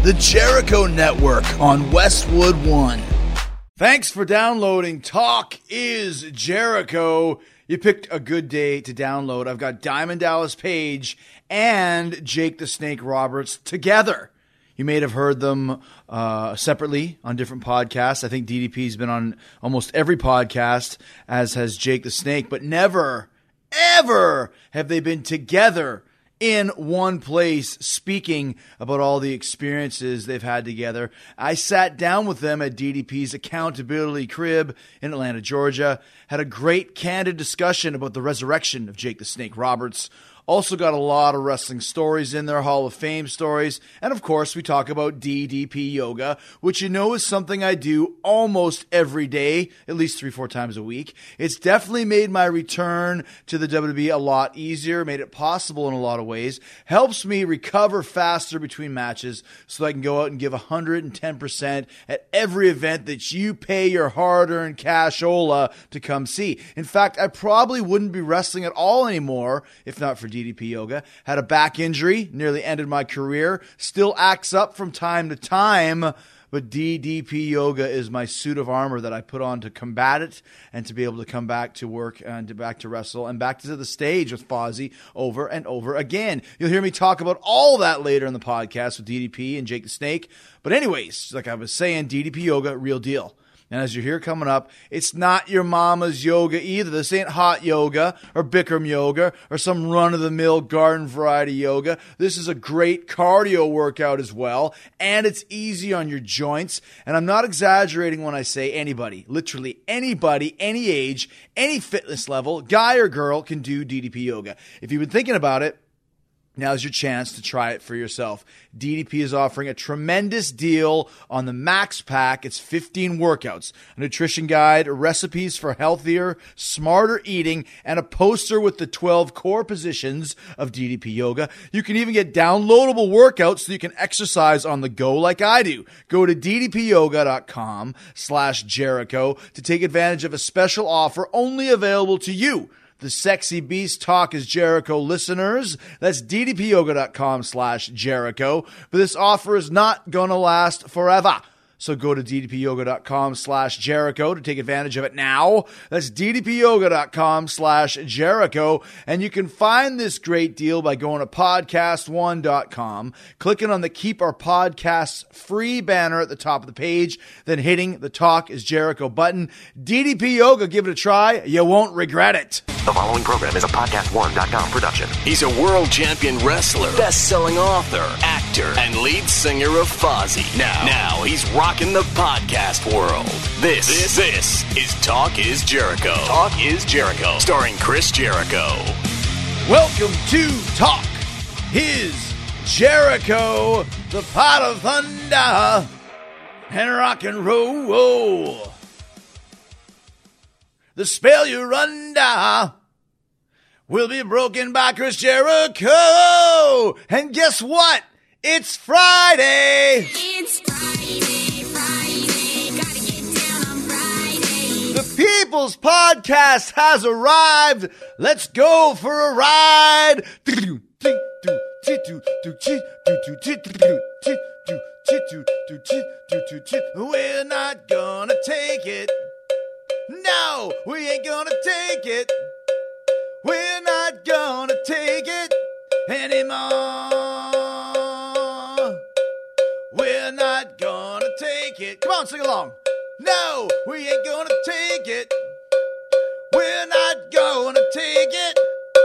The Jericho Network on Westwood One. Thanks for downloading Talk is Jericho. You picked a good day to download. I've got Diamond Dallas Page and Jake the Snake Roberts together. You may have heard them separately on different podcasts. I think DDP's been on almost every podcast, as has Jake the Snake, but never, ever have they been together in one place speaking about all the experiences they've had together. I sat down with them at DDP's Accountability Crib in Atlanta, Georgia, had a great candid discussion about the resurrection of Jake the Snake Roberts. Also got a lot of wrestling stories in there, Hall of Fame stories. And of course, we talk about DDP Yoga, which you know is something I do almost every day, at least 3-4 times a week. It's definitely made my return to the WWE a lot easier, made it possible in a lot of ways, helps me recover faster between matches so I can go out and give 110% at every event that you pay your hard-earned cashola to come see. In fact, I probably wouldn't be wrestling at all anymore if not for DDP Yoga. Had a back injury, nearly ended my career, still acts up from time to time, but DDP Yoga is my suit of armor that I put on to combat it and to be able to come back to work and back to wrestle and back to the stage with Fozzy over and over again. You'll hear me talk about all that later in the podcast with DDP and Jake the Snake. But anyways, like I was saying, DDP Yoga, real deal. And as you hear coming up, it's not your mama's yoga either. This ain't hot yoga or Bikram yoga or some run-of-the-mill garden variety yoga. This is a great cardio workout as well, and it's easy on your joints. And I'm not exaggerating when I say anybody, literally anybody, any age, any fitness level, guy or girl can do DDP yoga. If you've been thinking about it, now's your chance to try it for yourself. DDP is offering a tremendous deal on the Max Pack. It's 15 workouts, a nutrition guide, recipes for healthier, smarter eating, and a poster with the 12 core positions of DDP Yoga. You can even get downloadable workouts so you can exercise on the go like I do. Go to ddpyoga.com/Jericho to take advantage of a special offer only available to you, the Sexy Beast Talk is Jericho listeners. That's ddpyoga.com/Jericho. But this offer is not going to last forever. So go to ddpyoga.com/Jericho to take advantage of it now. That's ddpyoga.com/Jericho. And you can find this great deal by going to podcast1.com, clicking on the Keep Our Podcasts Free banner at the top of the page, then hitting the Talk is Jericho button. DDP Yoga, give it a try. You won't regret it. The following program is a podcast1.com production. He's a world champion wrestler, best-selling author, actor, and lead singer of Fozzy. Now he's rocking the podcast world. This is Talk is Jericho. Talk is Jericho, starring Chris Jericho. Welcome to Talk is Jericho, the pot of thunder and rock and roll. The spell you're under will be broken by Chris Jericho. And guess what? It's Friday. It's Friday, gotta get down on Friday. The People's Podcast has arrived. Let's go for a ride. We're not gonna take it. No, we ain't gonna take it. We're not gonna take it anymore. We're not gonna take it. Come on, sing along. No, we ain't gonna take it. We're not gonna take it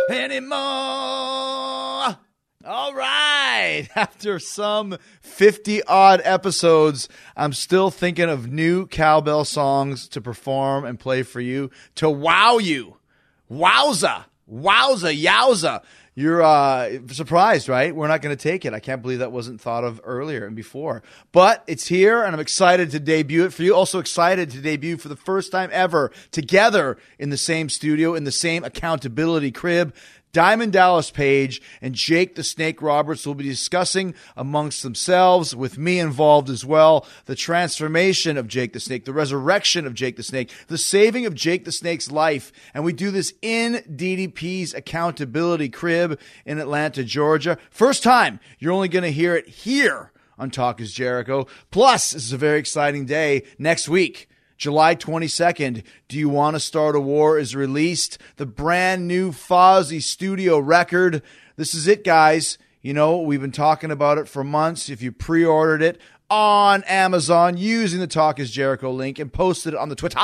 anymore. All right. After some 50-odd episodes, I'm still thinking of new cowbell songs to perform and play for you to wow you. Wowza. Wowza. Yowza. You're surprised, right? We're not going to take it. I can't believe that wasn't thought of earlier and before. But it's here, and I'm excited to debut it for you. Also excited to debut for the first time ever together in the same studio, in the same accountability crib. Diamond Dallas Page and Jake the Snake Roberts will be discussing amongst themselves, with me involved as well, the transformation of Jake the Snake, the resurrection of Jake the Snake, the saving of Jake the Snake's life. And we do this in DDP's Accountability Crib in Atlanta, Georgia. First time, you're only going to hear it here on Talk is Jericho. Plus, this is a very exciting day. Next week, July 22nd, Do You Want to Start a War is released. The brand new Fozzy studio record. This is it, guys. You know, we've been talking about it for months. If you pre-ordered it on Amazon using the Talk is Jericho link and posted it on the Twitter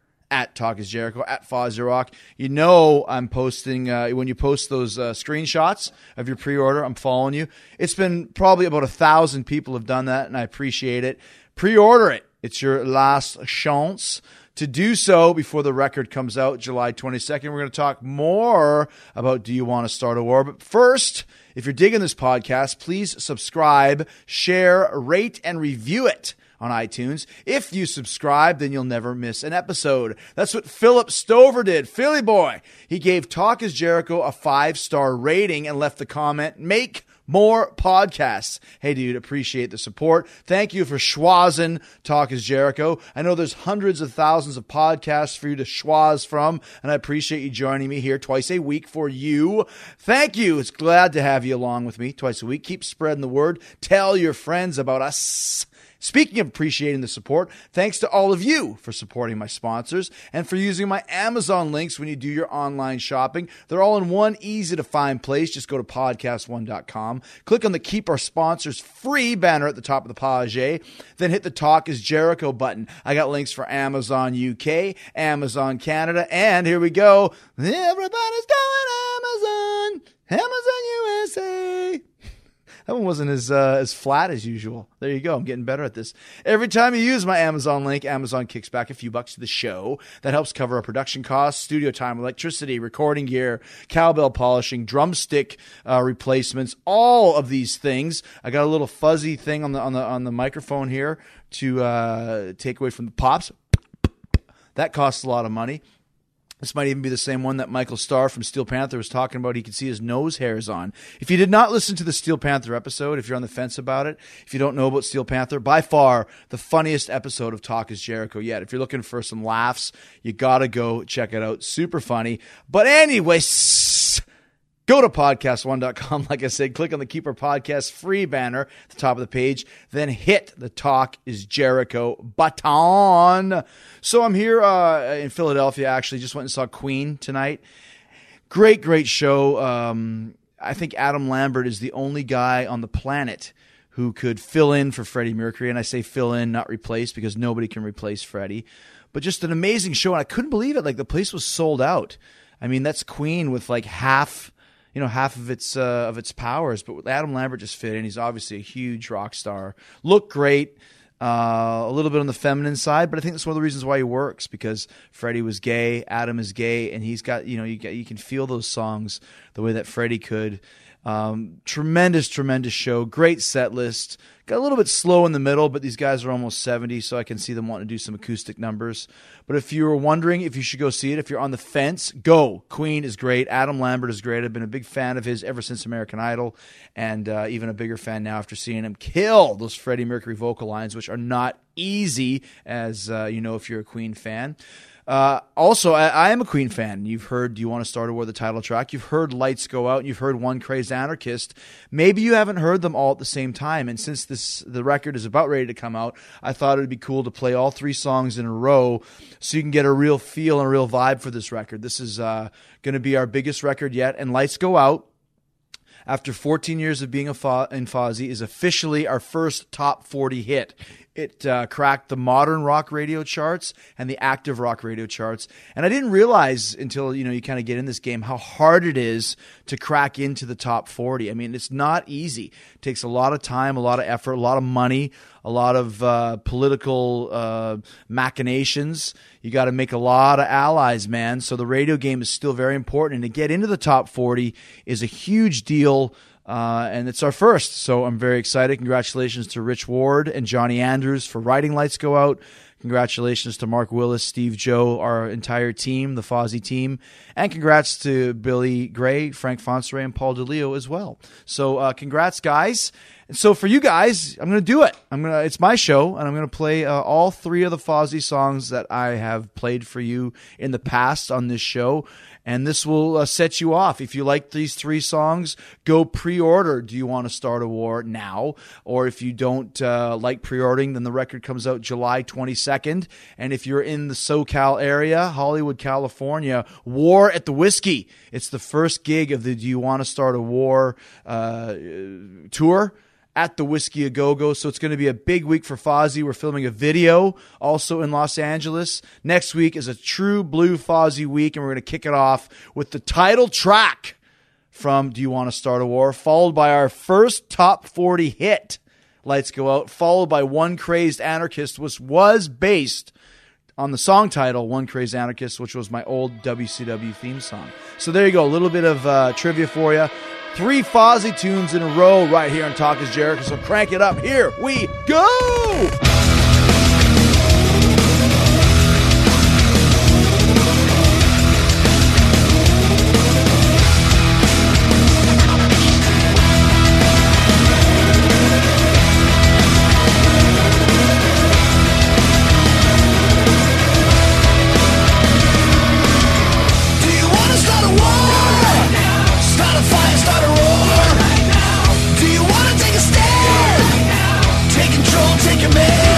at Talk is Jericho, at Fozzy Rock, you know I'm posting, when you post those screenshots of your pre-order, I'm following you. It's been probably about 1,000 people have done that, and I appreciate it. Pre-order it. It's your last chance to do so before the record comes out July 22nd. We're going to talk more about Do You Want to Start a War? But first, if you're digging this podcast, please subscribe, share, rate, and review it on iTunes. If you subscribe, then you'll never miss an episode. That's what Philip Stover did. Philly boy. He gave Talk is Jericho a 5-star rating and left the comment, "Make more podcasts." Hey, dude, appreciate the support. Thank you for schwazzing Talk is Jericho. I know there's hundreds of thousands of podcasts for you to schwazz from, and I appreciate you joining me here twice a week for you. Thank you. It's glad to have you along with me twice a week. Keep spreading the word. Tell your friends about us. Speaking of appreciating the support, thanks to all of you for supporting my sponsors and for using my Amazon links when you do your online shopping. They're all in one easy-to-find place. Just go to podcast1.com, click on the Keep Our Sponsors Free banner at the top of the page, then hit the Talk is Jericho button. I got links for Amazon UK, Amazon Canada, and here we go. Everybody's going Amazon, Amazon USA. That one wasn't as flat as usual. There you go. I'm getting better at this. Every time you use my Amazon link, Amazon kicks back a few bucks to the show. That helps cover our production costs, studio time, electricity, recording gear, cowbell polishing, drumstick replacements, all of these things. I got a little fuzzy thing on the microphone here to take away from the pops. That costs a lot of money. This might even be the same one that Michael Starr from Steel Panther was talking about. He could see his nose hairs on. If you did not listen to the Steel Panther episode, if you're on the fence about it, if you don't know about Steel Panther, by far the funniest episode of Talk is Jericho yet. If you're looking for some laughs, you got to go check it out. Super funny. But anyways, go to podcast1.com. Like I said, click on the Keep Our Podcast Free banner at the top of the page, then hit the Talk is Jericho button. So I'm here in Philadelphia, actually. Just went and saw Queen tonight. Great show. I think Adam Lambert is the only guy on the planet who could fill in for Freddie Mercury. And I say fill in, not replace, because nobody can replace Freddie. But just an amazing show. And I couldn't believe it. Like, the place was sold out. I mean, that's Queen with like half of its powers, but Adam Lambert just fit in. He's obviously a huge rock star. Looked great, a little bit on the feminine side, but I think that's one of the reasons why he works, because Freddie was gay, Adam is gay, and he's got, you can feel those songs the way that Freddie could. Tremendous show. Great set list. Got a little bit slow in the middle, but these guys are almost 70, so I can see them wanting to do some acoustic numbers. But if you were wondering if you should go see it, if you're on the fence, go. Queen is great. Adam Lambert is great. I've been a big fan of his ever since American Idol, and even a bigger fan now after seeing him kill those Freddie Mercury vocal lines, which are not easy, as if you're a Queen fan. Also, I am a Queen fan. You've heard Do You Want to Start a War, the title track. You've heard Lights Go Out, and you've heard One Crazed Anarchist. Maybe you haven't heard them all at the same time, and since the record is about ready to come out, I thought it would be cool to play all 3 songs in a row so you can get a real feel and a real vibe for this record. This is going to be our biggest record yet, and Lights Go Out, after 14 years of being in Fozzy, is officially our first top 40 hit. It cracked the modern rock radio charts and the active rock radio charts. And I didn't realize until, you kind of get in this game how hard it is to crack into the top 40. I mean, it's not easy. It takes a lot of time, a lot of effort, a lot of money, a lot of political machinations. You got to make a lot of allies, man. So the radio game is still very important. And to get into the top 40 is a huge deal. And it's our first, so I'm very excited. Congratulations to Rich Ward and Johnny Andrews for writing Lights Go Out. Congratulations to Mark Willis, Steve Joe, our entire team, the Fozzy team. And congrats to Billy Gray, Frank Fonsere, and Paul DeLeo as well. So congrats, guys. And so for you guys, I'm going to do it. It's my show, and I'm going to play all 3 of the Fozzy songs that I have played for you in the past on this show. And this will set you off. If you like these 3 songs, go pre-order Do You Want to Start a War now. Or if you don't like pre-ordering, then the record comes out July 22nd. And if you're in the SoCal area, Hollywood, California, War at the Whiskey. It's the first gig of the Do You Want to Start a War tour at the Whiskey A Go-Go. So it's going to be a big week for Fozzy. We're filming a video also in Los Angeles. Next week is a true blue Fozzy week, and we're going to kick it off with the title track from Do You Want to Start a War, followed by our first top 40 hit, Lights Go Out, followed by One Crazed Anarchist, which was based on the song title, One Crazed Anarchist, which was my old WCW theme song. So there you go, a little bit of trivia for you. 3 Fozzy tunes in a row right here on Talk is Jericho, so crank it up. Here we go! Take control, take your man.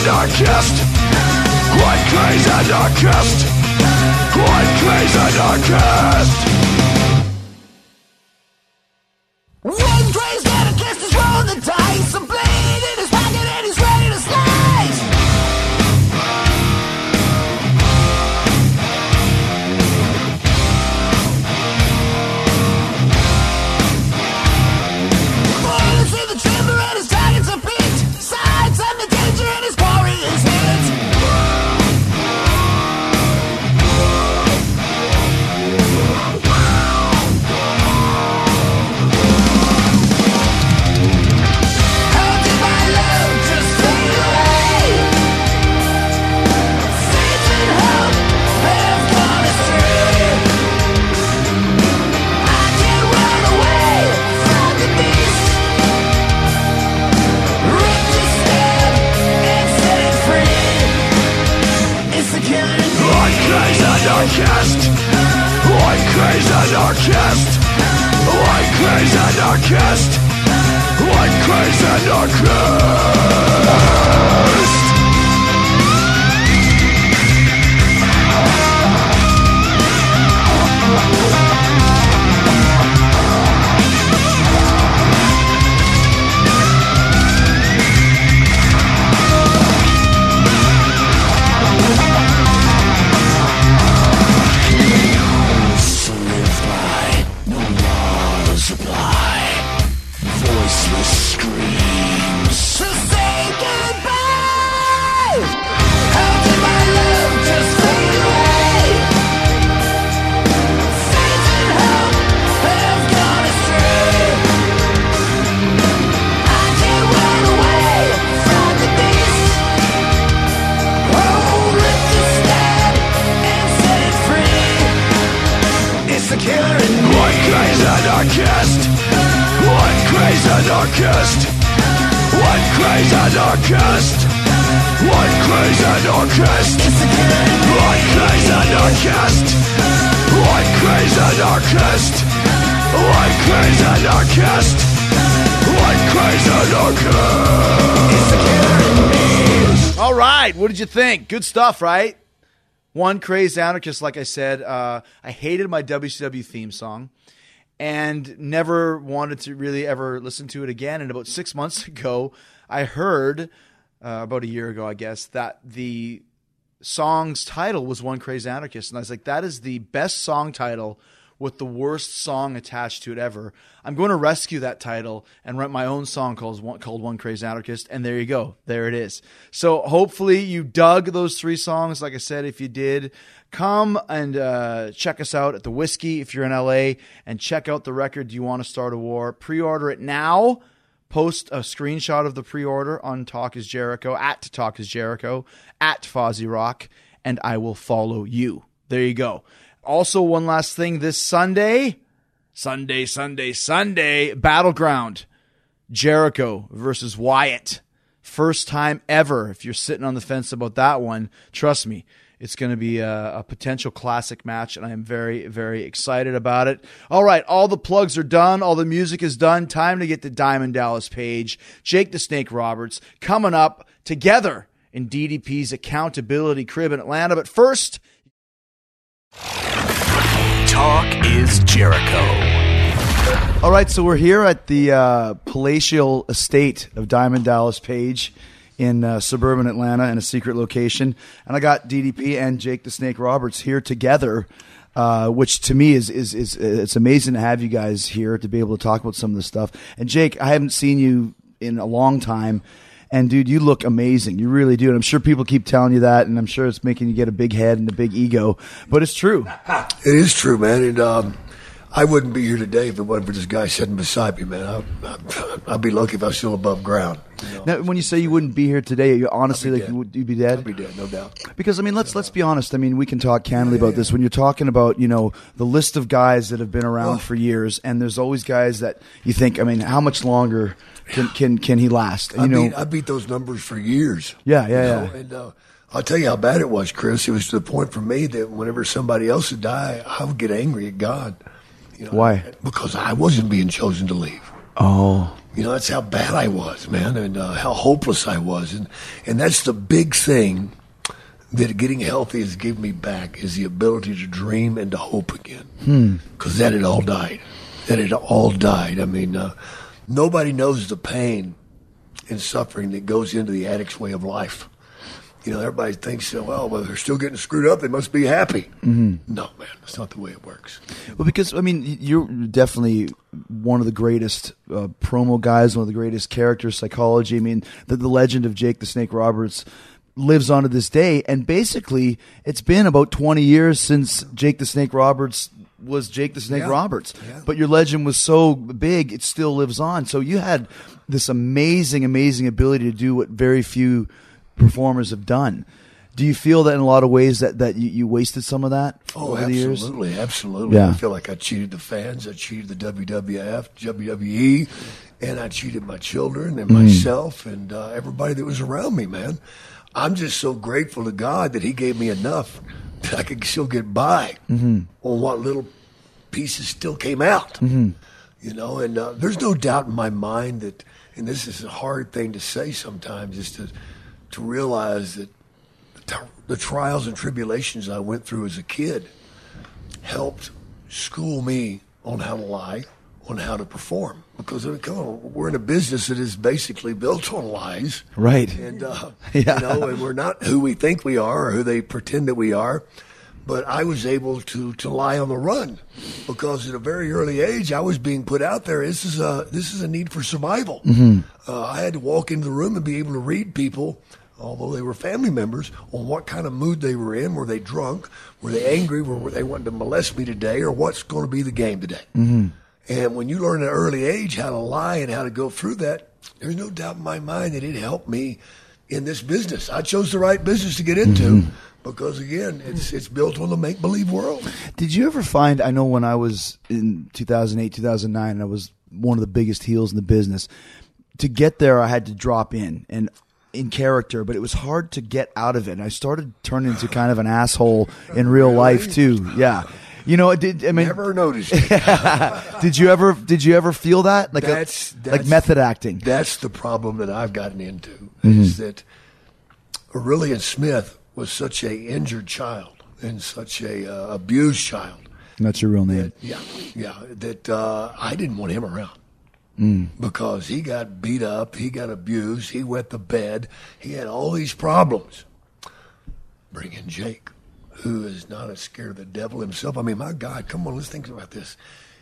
anarchist. One crazy anarchist. One crazy anarchist. One crazy anarchist is rolling the dice. A blade in his pocket and he's ready to slice. Bullets in the chamber and his targets are picked. Sights on the danger and his quarry is hit. Anarchist, one crazy anarchist, one crazy anarchist, one crazy anarchist. Voiceless screams to say goodbye. How did my love just fade away? Faith and hope have gone astray. I can't run away from the beast. Oh, rip the stab and set it free. It's the killer in me. One crazy anarchist. One crazy anarchist. One crazy anarchist. One crazy anarchist. One crazy anarchist. One crazy anarchist. One crazy anarchist. One crazy anarchist. All right, what did you think? Good stuff, right? One crazy anarchist, like I said. I hated my WCW theme song and never wanted to really ever listen to it again. And about 6 months ago, I heard, about a year ago, I guess, that the song's title was One Crazy Anarchist. And I was like, that is the best song title with the worst song attached to it ever. I'm going to rescue that title and write my own song called One Crazy Anarchist. And there you go. There it is. So hopefully you dug those 3 songs. Like I said, if you did, come and check us out at the Whiskey if you're in LA, and check out the record Do You Want to Start a War? Pre-order it now. Post a screenshot of the pre-order on Talk is Jericho, at Talk is Jericho, at Fozzy Rock, and I will follow you. There you go. Also, one last thing, this Sunday, Battleground, Jericho versus Wyatt. First time ever. If you're sitting on the fence about that one, trust me, it's going to be a potential classic match, and I am very, very excited about it. All right, all the plugs are done. All the music is done. Time to get to Diamond Dallas Page, Jake the Snake Roberts, coming up together in DDP's Accountability Crib in Atlanta. But first, Talk is Jericho. all right, so we're here at the palatial estate of Diamond Dallas Page in suburban Atlanta in a secret location. And I got DDP and Jake the Snake Roberts here together, which to me is it's amazing to have you guys here to be able to talk about some of this stuff. And Jake, I haven't seen you in a long time. And dude, you look amazing. You really do. And I'm sure people keep telling you that, and I'm sure it's making you get a big head and a big ego, but it's true. It is true, man. And I wouldn't be here today if it wasn't for this guy sitting beside me, man. I'd be lucky if I was still above ground. You know? Now, when you say you wouldn't be here today, you honestly like you'd be dead? I'd be dead, no doubt. Because I mean, let's be honest. I mean, we can talk candidly about this. When you're talking about, you know, the list of guys that have been around for years, and there's always guys that you think, I mean, how much longer can he last? And, I beat those numbers for years. Yeah. And I'll tell you how bad it was, Chris. It was to the point for me that whenever somebody else would die, I would get angry at God. You know, why? Because I wasn't being chosen to leave. Oh. That's how bad I was, man, and how hopeless I was. And that's the big thing that getting healthy has given me back, is the ability to dream and to hope again. Because that had all died. I mean, nobody knows the pain and suffering that goes into the addict's way of life. Everybody thinks, well, they're still getting screwed up, they must be happy. No, man, that's not the way it works. Well, because, I mean, you're definitely one of the greatest promo guys, one of the greatest characters, psychology. I mean, the legend of Jake the Snake Roberts lives on to this day, and basically it's been about 20 years since Jake the Snake Roberts was Jake the Snake Roberts. Yeah. But your legend was so big, it still lives on. So you had this amazing ability to do what very few performers have done. Do you feel that in a lot of ways that you wasted some of that over the years? Absolutely. Yeah. I feel like I cheated the fans, I cheated the WWF, WWE, and I cheated my children and myself and everybody that was around me, man. I'm just so grateful to God that he gave me enough that I could still get by on what little pieces still came out. And there's no doubt in my mind that, and this is a hard thing to say sometimes, is to realize that the trials and tribulations I went through as a kid helped school me on how to lie, on how to perform. Because we're in a business that is basically built on lies. Right. And, and we're not who we think we are or who they pretend that we are. But I was able to lie on the run because at a very early age, I was being put out there. This is a need for survival. I had to walk into the room and be able to read people, although they were family members, on what kind of mood they were in. Were they drunk? Were they angry? Were they wanting to molest me today? Or what's going to be the game today? And when you learn at an early age how to lie and how to go through that, there's no doubt in my mind that it helped me in this business. I chose the right business to get into because, again, it's built on the make-believe world. Did you ever find, I know when I was in 2008, 2009, I was one of the biggest heels in the business. To get there, I had to drop in character, but it was hard to get out of it. And I started turning into kind of an asshole in real life, too. Yeah. Never noticed it. Did you ever feel that? Like method acting? That's the problem that I've gotten into, is that Aurelian Smith was such a injured child and such a abused child. That's your real name. That I didn't want him around because he got beat up, he got abused, he wet the bed, he had all these problems. Bring in Jake, who is not as scared of the devil himself. I mean, my God, come on, let's think about this.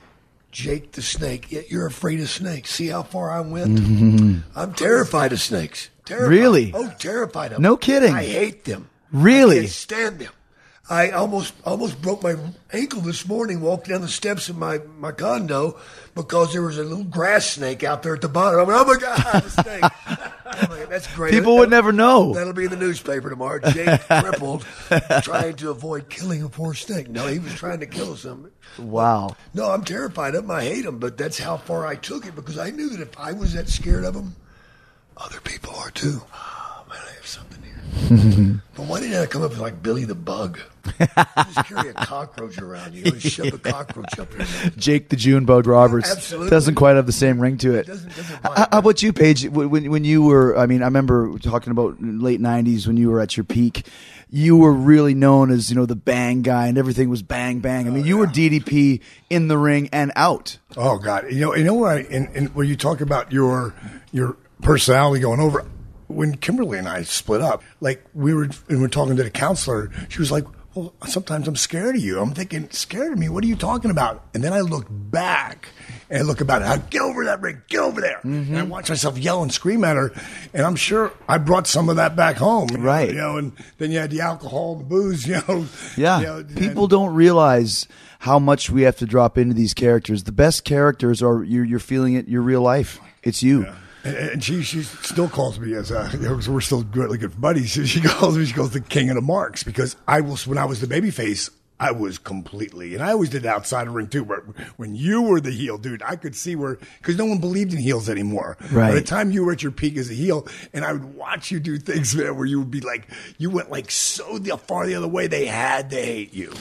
Jake the Snake, yet you're afraid of snakes. See how far I went? I'm terrified of snakes. Terrified. Really? Oh, terrified of them. No kidding. I hate them. Really? I can't stand them. I almost broke my ankle this morning walking down the steps of my condo because there was a little grass snake out there at the bottom. I mean, oh my God, a snake. I'm like, that's great. People would never know. That'll be in the newspaper tomorrow. Jake crippled trying to avoid killing a poor snake. No, he was trying to kill something. Wow. No, I'm terrified of him. I hate him, but that's how far I took it because I knew that if I was that scared of him, other people are too. Oh, man, I have something here. But why didn't I come up with like Billy the Bug? Just carry a cockroach around you and shove a cockroach up your nose. Jake the June Bug Roberts. Absolutely. Doesn't quite have the same ring to it. Doesn't How about you, Paige? When you were, I mean, I remember talking about late 90s when you were at your peak. You were really known as, the bang guy, and everything was bang, bang. I mean, you were DDP in the ring and out. Oh, God. You know what? And when you talk about your personality going over, when Kimberly and I split up, like we were talking to the counselor, she was like, well, sometimes I'm scared of you. I'm thinking, scared of me? What are you talking about? And then I look back and I look about it. Get over that ring. Get over there. And I watch myself yell and scream at her. And I'm sure I brought some of that back home. Right. And then you had the alcohol, the booze, Yeah. People don't realize how much we have to drop into these characters. The best characters are you're feeling it, your real life. It's you. Yeah. And she still calls me as we're still really good buddies. She calls me. She goes the king of the marks because when I was the babyface, I was completely, and I always did the outside ring too. But when you were the heel, dude, I could see because no one believed in heels anymore. Right. By the time you were at your peak as a heel, and I would watch you do things, man, where you would be like, you went like so far the other way, they had to hate you.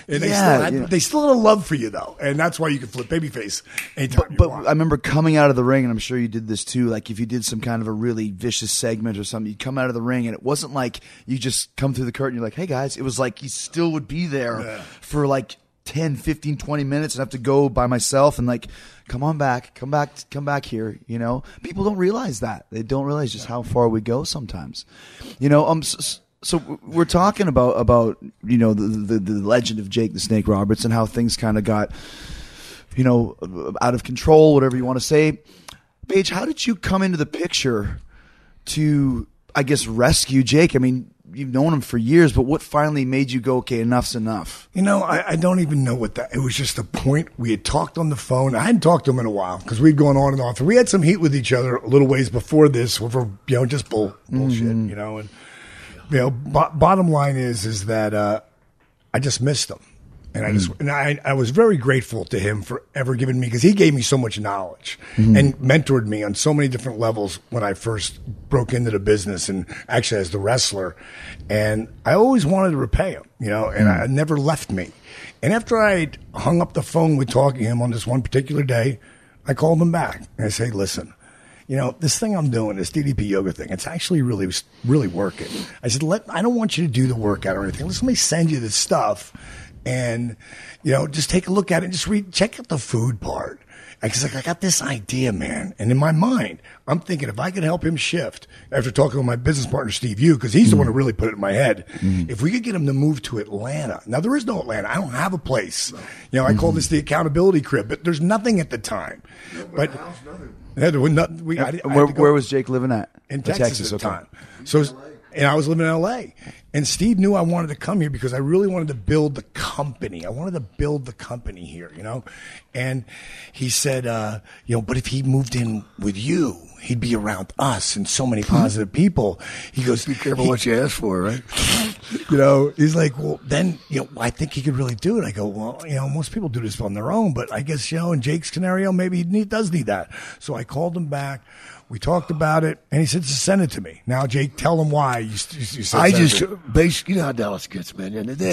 And they, Yeah, still had, you know. they still had a love for you, though. And that's why you can flip babyface anytime you But want. I remember coming out of the ring, and I'm sure you did this too. Like if you did some kind of a really vicious segment or something, you'd come out of the ring, and it wasn't like you just come through the curtain. You're like, "Hey guys," it was like you still would be there for like 10, 15, 20 minutes, and I have to go by myself and like, come back here. You know, people don't realize that. They don't realize just how far we go sometimes. You know, So we're talking about you know the legend of Jake the Snake Roberts and how things kind of got, you know, out of control, whatever you want to say. Paige, how did you come into the picture to, I guess, rescue Jake? I mean, you've known him for years, but what finally made you go, okay, enough's enough? You know, I don't even know what that. It was just a point. We had talked on the phone. I hadn't talked to him in a while because we'd gone on and off. We had some heat with each other a little ways before this, over just bullshit. You know, and bottom line is that I just missed him, and I was very grateful to him for ever giving me, because he gave me so much knowledge and mentored me on so many different levels when I first broke into the business and actually as the wrestler, and I always wanted to repay him, you know, and I never left me. And after I hung up the phone with talking to him on this one particular day, I called him back and I said, listen, you know, this thing I'm doing, this DDP yoga thing, it's actually really, really working. I said, I don't want you to do the workout or anything. Let me send you this stuff and, you know, just take a look at it and just check out the food part. Because like, I got this idea, man. And in my mind, I'm thinking if I could help him shift after talking with my business partner, Steve Yu, because he's the one who really put it in my head. If we could get him to move to Atlanta. Now, there is no Atlanta. I don't have a place. You know, I call this the accountability crib, but there's nothing at the time. But Where was Jake living at? in Texas at the time. So, and I was living in L.A. And Steve knew I wanted to come here because I really wanted to build the company. I wanted to build the company here, you know. And he said, you know, but if he moved in with you, he'd be around us and so many positive people. He goes, Be careful what you ask for, right? you know, he's like, well, then, you know, I think he could really do it. I go, well, you know, most people do this on their own, but I guess, you know, in Jake's scenario, maybe he does need that. So I called him back. We talked about it, and he said, just send it to me. Now, Jake, tell him why you said I send just, it. you know how Dallas gets, man.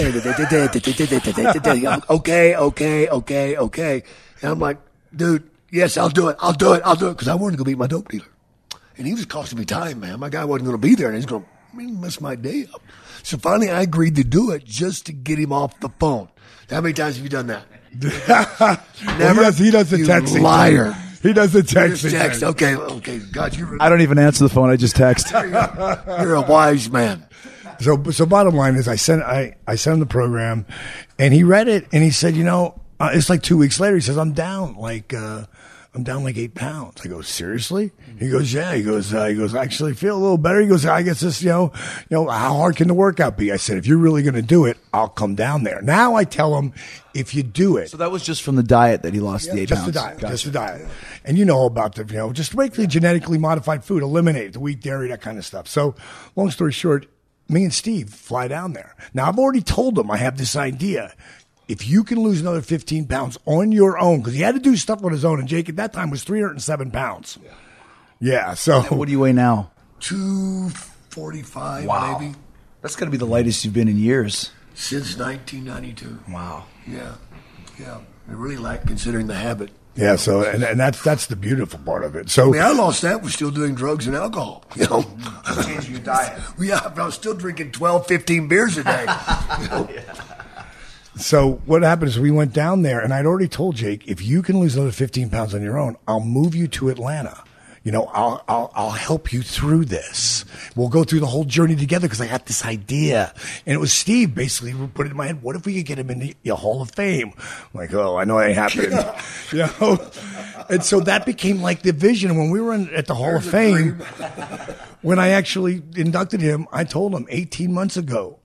Okay. And I'm like, dude, yes, I'll do it. Because I wanted to go meet my dope dealer. And he was costing me time, man. My guy wasn't going to be there, and he's going to mess my day up. So finally, I agreed to do it just to get him off the phone. How many times have you done that? Never. Well, he does the You texting. liar. He does the texting. Text. Okay. God, I don't even answer the phone. I just text. you're a wise man. So bottom line is, I sent him the program, and he read it, and he said, you know, it's like 2 weeks later. He says, I'm down like 8 pounds. I go, seriously? He goes, yeah. He goes, I actually feel a little better. He goes, I guess this, you know, how hard can the workout be? I said, if you're really going to do it, I'll come down there. Now I tell him, if you do it. So that was just from the diet that he lost the 8 Just pounds. the diet. Gotcha. Just the diet. And you know about the, you know, just regularly genetically modified food, eliminate the wheat, dairy, that kind of stuff. So long story short, me and Steve fly down there. Now I've already told him I have this idea. If you can lose another 15 pounds on your own, because he had to do stuff on his own, and Jake at that time was 307 pounds. Yeah. So What do you weigh now? 245, maybe, That's got to be the lightest you've been in years. since 1992. Wow. Yeah. I really like considering the habit. yeah. So and that's the beautiful part of it. So I mean, I lost that. We're still doing drugs and alcohol. You know, changing your diet. yeah, but I was still drinking 12, 15 beers a day. You know? So what happened is we went down there, and I'd already told Jake, if you can lose another 15 pounds on your own, I'll move you to Atlanta. You know, I'll help you through this. We'll go through the whole journey together because I got this idea. And it was Steve basically who put it in my head. What if we could get him in the Hall of Fame? I'm like, oh, I know it ain't happening. You know? And so that became like the vision. When we were at the Hall of Fame, when I actually inducted him, I told him 18 months ago,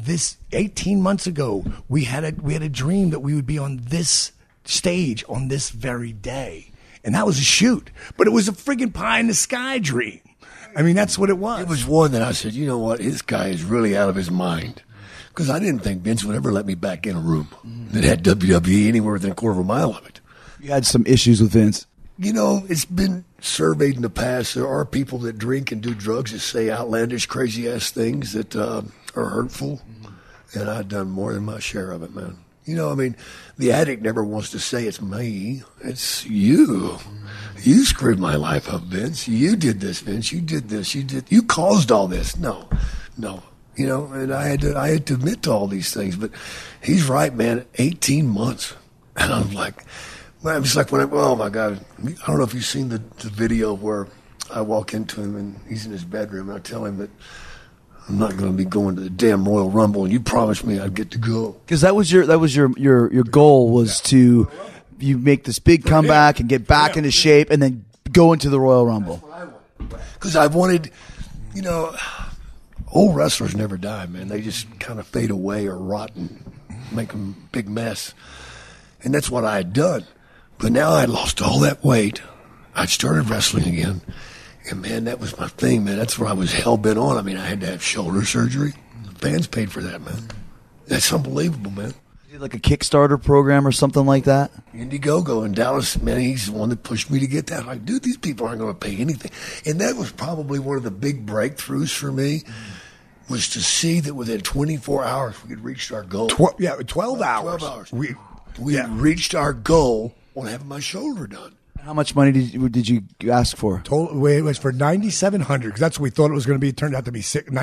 we had a dream that we would be on this stage on this very day. And that was a shoot. But it was a friggin' pie in the sky dream. I mean, that's what it was. It was one that I said, you know what, this guy is really out of his mind. Because I didn't think Vince would ever let me back in a room that had WWE anywhere within a quarter of a mile of it. You had some issues with Vince. You know, it's been surveyed in the past. There are people that drink and do drugs that say outlandish, crazy-ass things that are hurtful. And I've done more than my share of it, man. You know, I mean, the addict never wants to say it's me. It's you. You screwed my life up, Vince. You did this, Vince. You did this. You caused all this. No. You know, and I had to admit to all these things. But he's right, man. 18 months. And I'm like, man, it's like oh my God. I don't know if you've seen the video where I walk into him and he's in his bedroom and I tell him that I'm not going to be going to the damn Royal Rumble, and you promised me I'd get to go. Because that was your goal was to you make this big comeback and get back into shape and then go into the Royal Rumble. Because I wanted, you know, old wrestlers never die, man. They just kind of fade away or rot and make a big mess. And that's what I had done. But now I had lost all that weight. I'd started wrestling again. And, man, that was my thing, man. That's what I was hell-bent on. I mean, I had to have shoulder surgery. The fans paid for that, man. That's unbelievable, man. You did like a Kickstarter program or something like that? Indiegogo in Dallas, man, he's the one that pushed me to get that. I'm like, dude, these people aren't going to pay anything. And that was probably one of the big breakthroughs for me, was to see that within 24 hours we had reached our goal. 12 hours. 12 hours. We had reached our goal on having my shoulder done. How much money did you ask for? It was for $9,700 because that's what we thought it was going to be. It turned out to be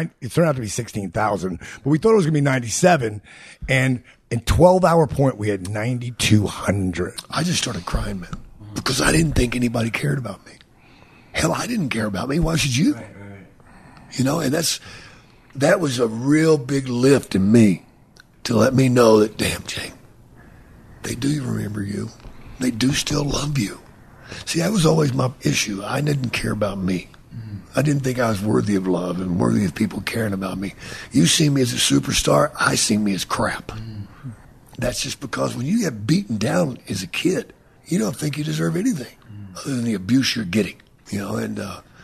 $16,000, but we thought it was going to be $97,000. And in 12-hour point, we had $9,200. I just started crying, man, because I didn't think anybody cared about me. Hell, I didn't care about me. Why should you? Right. You know, and that was a real big lift in me to let me know that, damn, Jake, they do remember you. They do still love you. See, that was always my issue. I didn't care about me. I didn't think I was worthy of love and worthy of people caring about me. You see me as a superstar, I see me as crap. That's just because when you get beaten down as a kid, you don't think you deserve anything other than the abuse you're getting. You know, and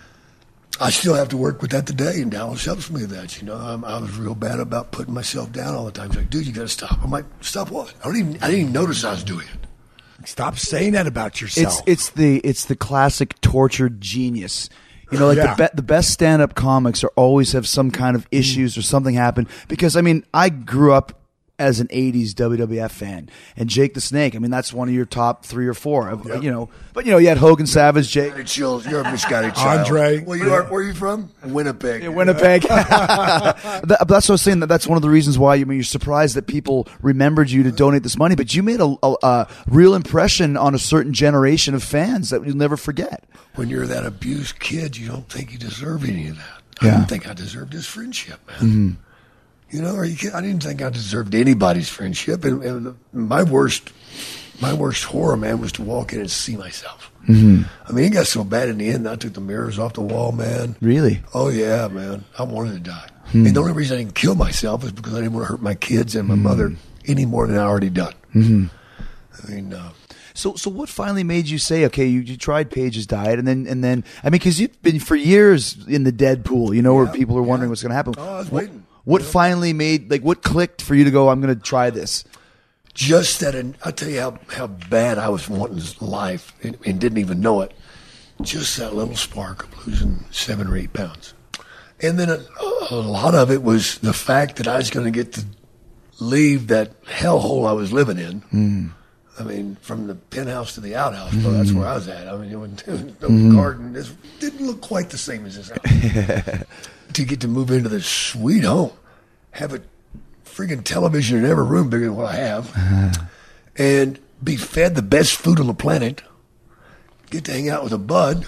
I still have to work with that today, and Dallas helps me with that. You know, I was real bad about putting myself down all the time. He's like, dude, you got to stop. I'm like, stop what? I didn't even notice I was doing it. Stop saying that about yourself. It's the classic tortured genius. You know, like the best stand-up comics always have some kind of issues or something happen. Because, I mean, I grew up as an 80s WWF fan. And Jake the Snake, I mean, that's one of your top 3 or 4. Yep. You know, but, you know, you had Hogan, Savage, Jake. You're a misguided child. Andre. Well, where are you from? Winnipeg. Yeah, Winnipeg. That's what I was saying. That's one of the reasons why you're surprised that people remembered you to donate this money. But you made a real impression on a certain generation of fans that you'll never forget. When you're that abused kid, you don't think you deserve any of that. Yeah. I didn't think I deserved his friendship, man. Mm-hmm. You know, I didn't think I deserved anybody's friendship. And my worst horror, man, was to walk in and see myself. Mm-hmm. I mean, it got so bad in the end, I took the mirrors off the wall, man. Really? Oh, yeah, man. I wanted to die. And the only reason I didn't kill myself is because I didn't want to hurt my kids and my mother any more than I already done. Mm-hmm. I mean, So what finally made you say, okay, you tried Paige's diet, and then I mean, because you've been for years in the dead pool, you know, where people are wondering what's going to happen. Oh, I was waiting. What finally made, like, what clicked for you to go, I'm going to try this? Just that, I'll tell you how bad I was wanting life and didn't even know it. Just that little spark of losing 7 or 8 pounds. And then a lot of it was the fact that I was going to get to leave that hellhole I was living in. Mm. I mean, from the penthouse to the outhouse, well, that's where I was at. I mean, the garden didn't look quite the same as this house. To get to move into this sweet home, have a freaking television in every room bigger than what I have, and be fed the best food on the planet, get to hang out with a bud,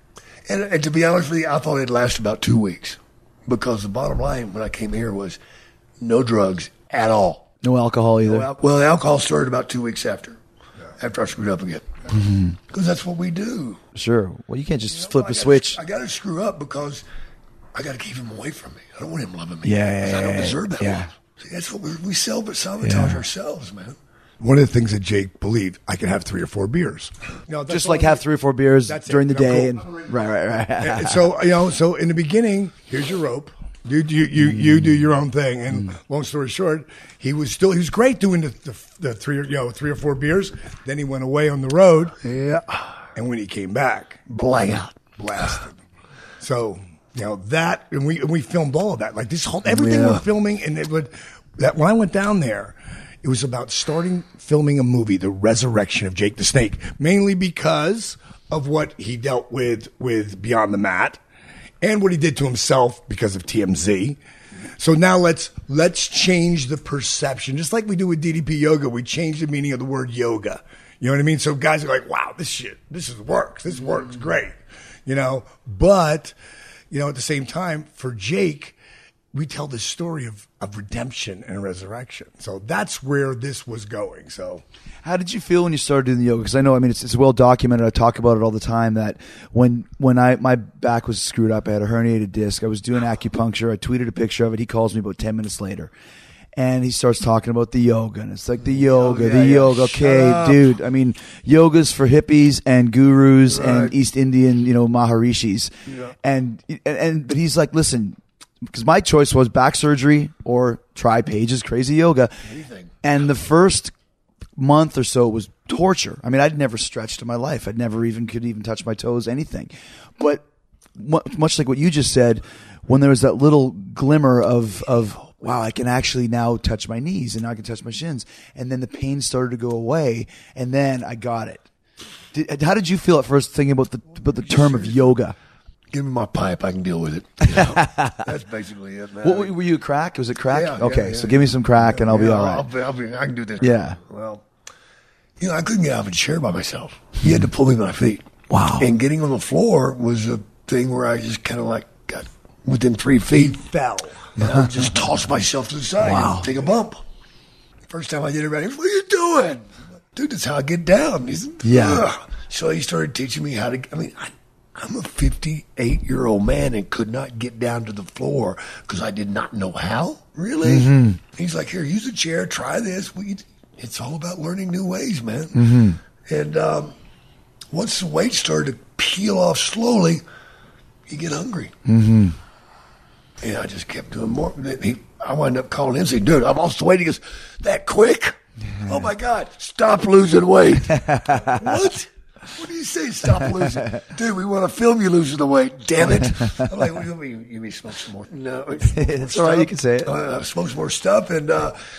and to be honest with you, I thought it'd last about 2 weeks, because the bottom line when I came here was no drugs at all. No alcohol either? Well, the alcohol started about 2 weeks after I screwed up again. Because that's what we do. Sure. Well, you can't just flip a switch. I got to screw up because I got to keep him away from me. I don't want him loving me. Yeah. I don't deserve that love. See, that's what we sabotage ourselves, man. One of the things that Jake believed, I could have 3 or 4 beers. No, just like have 3 or 4 beers during the day. Cool. And, right. So, you know, so in the beginning, here's your rope. Dude, you do your own thing. And long story short, he was great doing the 3 or 4 beers. Then he went away on the road. Yeah. And when he came back, blasted. So, you know, that, and we filmed all of that. Like this whole, everything we're filming, and that when I went down there, it was about starting filming a movie, The Resurrection of Jake the Snake, mainly because of what he dealt with Beyond the Mat and what he did to himself because of TMZ. So now let's change the perception. Just like we do with DDP Yoga, we change the meaning of the word yoga. You know what I mean? So guys are like, wow, this works. This works great. You know, but, you know, at the same time, for Jake, we tell this story of redemption and resurrection. So that's where this was going. So how did you feel when you started doing the yoga? Because I know, I mean, it's well documented. I talk about it all the time that when my back was screwed up, I had a herniated disc. I was doing acupuncture. I tweeted a picture of it. He calls me about 10 minutes later. And he starts talking about the yoga, and it's like the yoga. Okay, dude. I mean, yoga's for hippies and gurus and East Indian, you know, Maharishis. Yeah. And but he's like, listen, because my choice was back surgery or try Paige's Crazy Yoga. Anything. And the first month or so was torture. I mean, I'd never stretched in my life. I'd never could even touch my toes, anything. But much like what you just said, when there was that little glimmer of wow, I can actually now touch my knees and now I can touch my shins. And then the pain started to go away, and then I got it. How did you feel at first thinking about the term of yoga? Give me my pipe, I can deal with it. You know? That's basically it, man. What, were you crack? Was it crack? Yeah, okay, yeah, so give me some crack and I'll be all right. I can do this. Yeah. Well, you know, I couldn't get out of a chair by myself. He had to pull me by my feet. Wow. And getting on the floor was a thing where I just kind of like got within 3 feet. fell. And I would just toss myself to the side and take a bump. First time I did it, everybody, what are you doing? Dude, that's how I get down. He said, ugh. So he started teaching me how to, I mean, I'm a 58-year-old man and could not get down to the floor because I did not know how. Really? Mm-hmm. He's like, here, use a chair, try this. It's all about learning new ways, man. Mm-hmm. And once the weight started to peel off slowly, you get hungry. Mm-hmm. And I just kept doing more. I wound up calling him and saying, dude, I lost the weight. He goes, that quick? Oh, my God. Stop losing weight. What? What do you say, stop losing? Dude, we want to film you losing the weight. Damn it. I'm like, what do you mean? You mean smoke some more? No. It's all right. You can say it. Smoke some more stuff and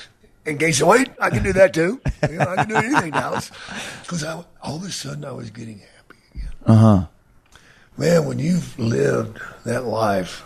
gain some weight. I can do that, too. You know, I can do anything, Dallas. Because all of a sudden, I was getting happy again. Uh-huh. Man, when you've lived that life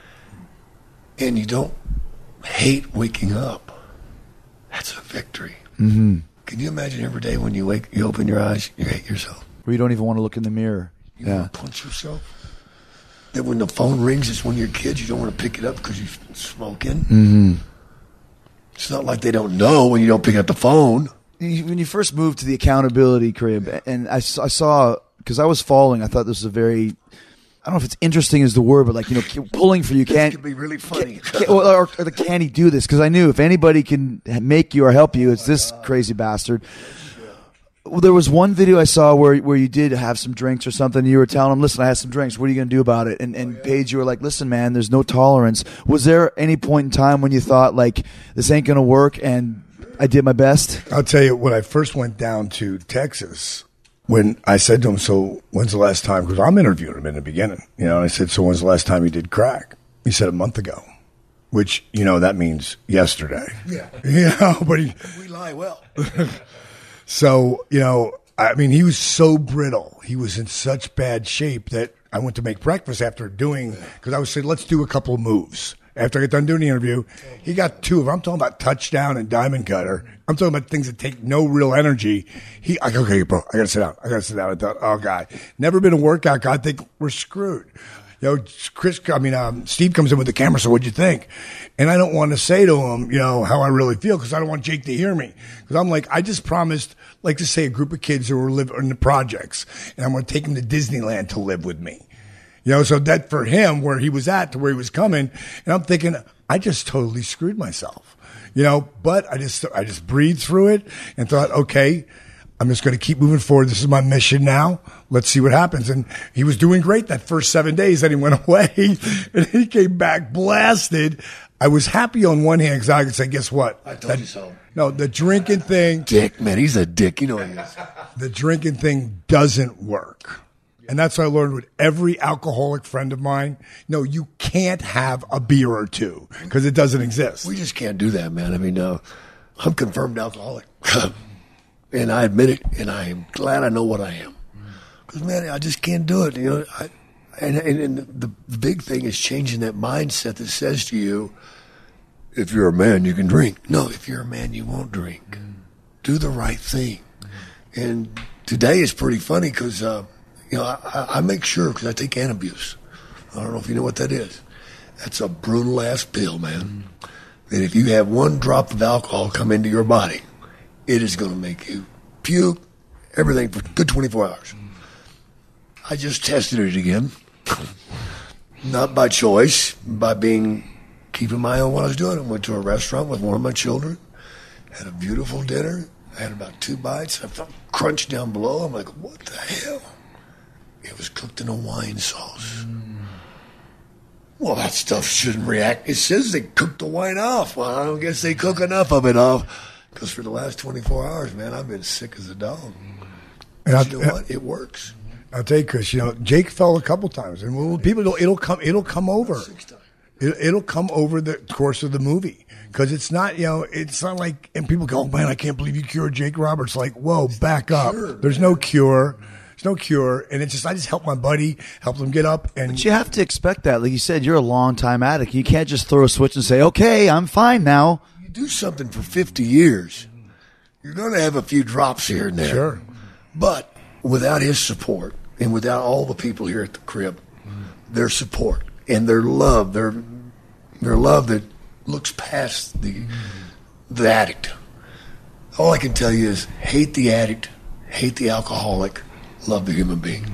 and you don't hate waking up, that's a victory. Mm-hmm. Can you imagine every day when you open your eyes, you hate yourself? Where you don't even want to look in the mirror. You want to punch yourself? Then when the phone rings, it's one of your kids, you don't want to pick it up because you're smoking. Mm-hmm. It's not like they don't know when you don't pick up the phone. When you first moved to the accountability crib, and I saw, because I was following, I thought this was a very, I don't know if it's interesting is the word, but like, you know, pulling for you. This could be really funny. Or can he do this? Because I knew if anybody can make you or help you, it's this crazy bastard. Well, there was one video I saw where you did have some drinks or something. And you were telling him, listen, I had some drinks. What are you going to do about it? And Paige, you were like, listen, man, there's no tolerance. Was there any point in time when you thought, like, this ain't going to work and I did my best? I'll tell you, when I first went down to Texas, when I said to him, so when's the last time, because I'm interviewing him in the beginning, you know, and I said, so when's the last time you did crack? He said a month ago, which, you know, that means yesterday. Yeah. You know, but we lie well. So, you know, I mean, he was so brittle. He was in such bad shape that I went to make breakfast after doing, because I was saying, let's do a couple of moves. After I got done doing the interview, he got 2 of them. I'm talking about touchdown and diamond cutter. I'm talking about things that take no real energy. Okay, bro, I got to sit down. I thought, oh, God, never been a workout guy. I think we're screwed. You know, Steve comes in with the camera, so what'd you think? And I don't want to say to him, you know, how I really feel, because I don't want Jake to hear me. Because I'm like, I just promised, like, to say a group of kids who were living in the projects, and I'm going to take them to Disneyland to live with me. You know, so that for him, where he was at to where he was coming, and I'm thinking, I just totally screwed myself. You know, but I just breathed through it and thought, okay, I'm just going to keep moving forward. This is my mission now. Let's see what happens. And he was doing great that first 7 days. Then he went away and he came back blasted. I was happy on one hand because I could say, guess what? I told you so. No, the drinking thing. Dick, man, he's a dick. You know he is. The drinking thing doesn't work. And that's what I learned with every alcoholic friend of mine. No, you can't have a beer or two because it doesn't exist. We just can't do that, man. I mean, I'm confirmed alcoholic. And I admit it, and I am glad I know what I am. Because, man, I just can't do it. You know, and the big thing is changing that mindset that says to you, if you're a man, you can drink. No, if you're a man, you won't drink. Do the right thing. And today is pretty funny because, you know, I make sure, because I take Antabuse. I don't know if you know what that is. That's a brutal-ass pill, man. That if you have one drop of alcohol come into your body, it is going to make you puke, everything for a good 24 hours. I just tested it again. Not by choice, by keeping my eye on what I was doing. I went to a restaurant with one of my children, had a beautiful dinner. I had about 2 bites. I felt crunch down below. I'm like, what the hell? It was cooked in a wine sauce. Well, that stuff shouldn't react. It says they cooked the wine off. Well, I don't guess they cook enough of it off. Because for the last 24 hours, man, I've been sick as a dog. And you know what? It works. I'll tell you, Chris, you know, Jake fell a couple times. And when people go, it'll come over. 6 times. It'll come over the course of the movie. Because it's not, you know, it's not like, and people go, oh, man, I can't believe you cured Jake Roberts. Like, whoa, back up. There's no cure. There's no cure. And it's just, I just help my buddy, help him get up. But you have to expect that. Like you said, you're a long-time addict. You can't just throw a switch and say, okay, I'm fine now. You do something for 50 years, you're going to have a few drops here and there. Sure. But without his support and without all the people here at the crib, their support and their love, their love that looks past the addict. All I can tell you is hate the addict, hate the alcoholic, love the human being.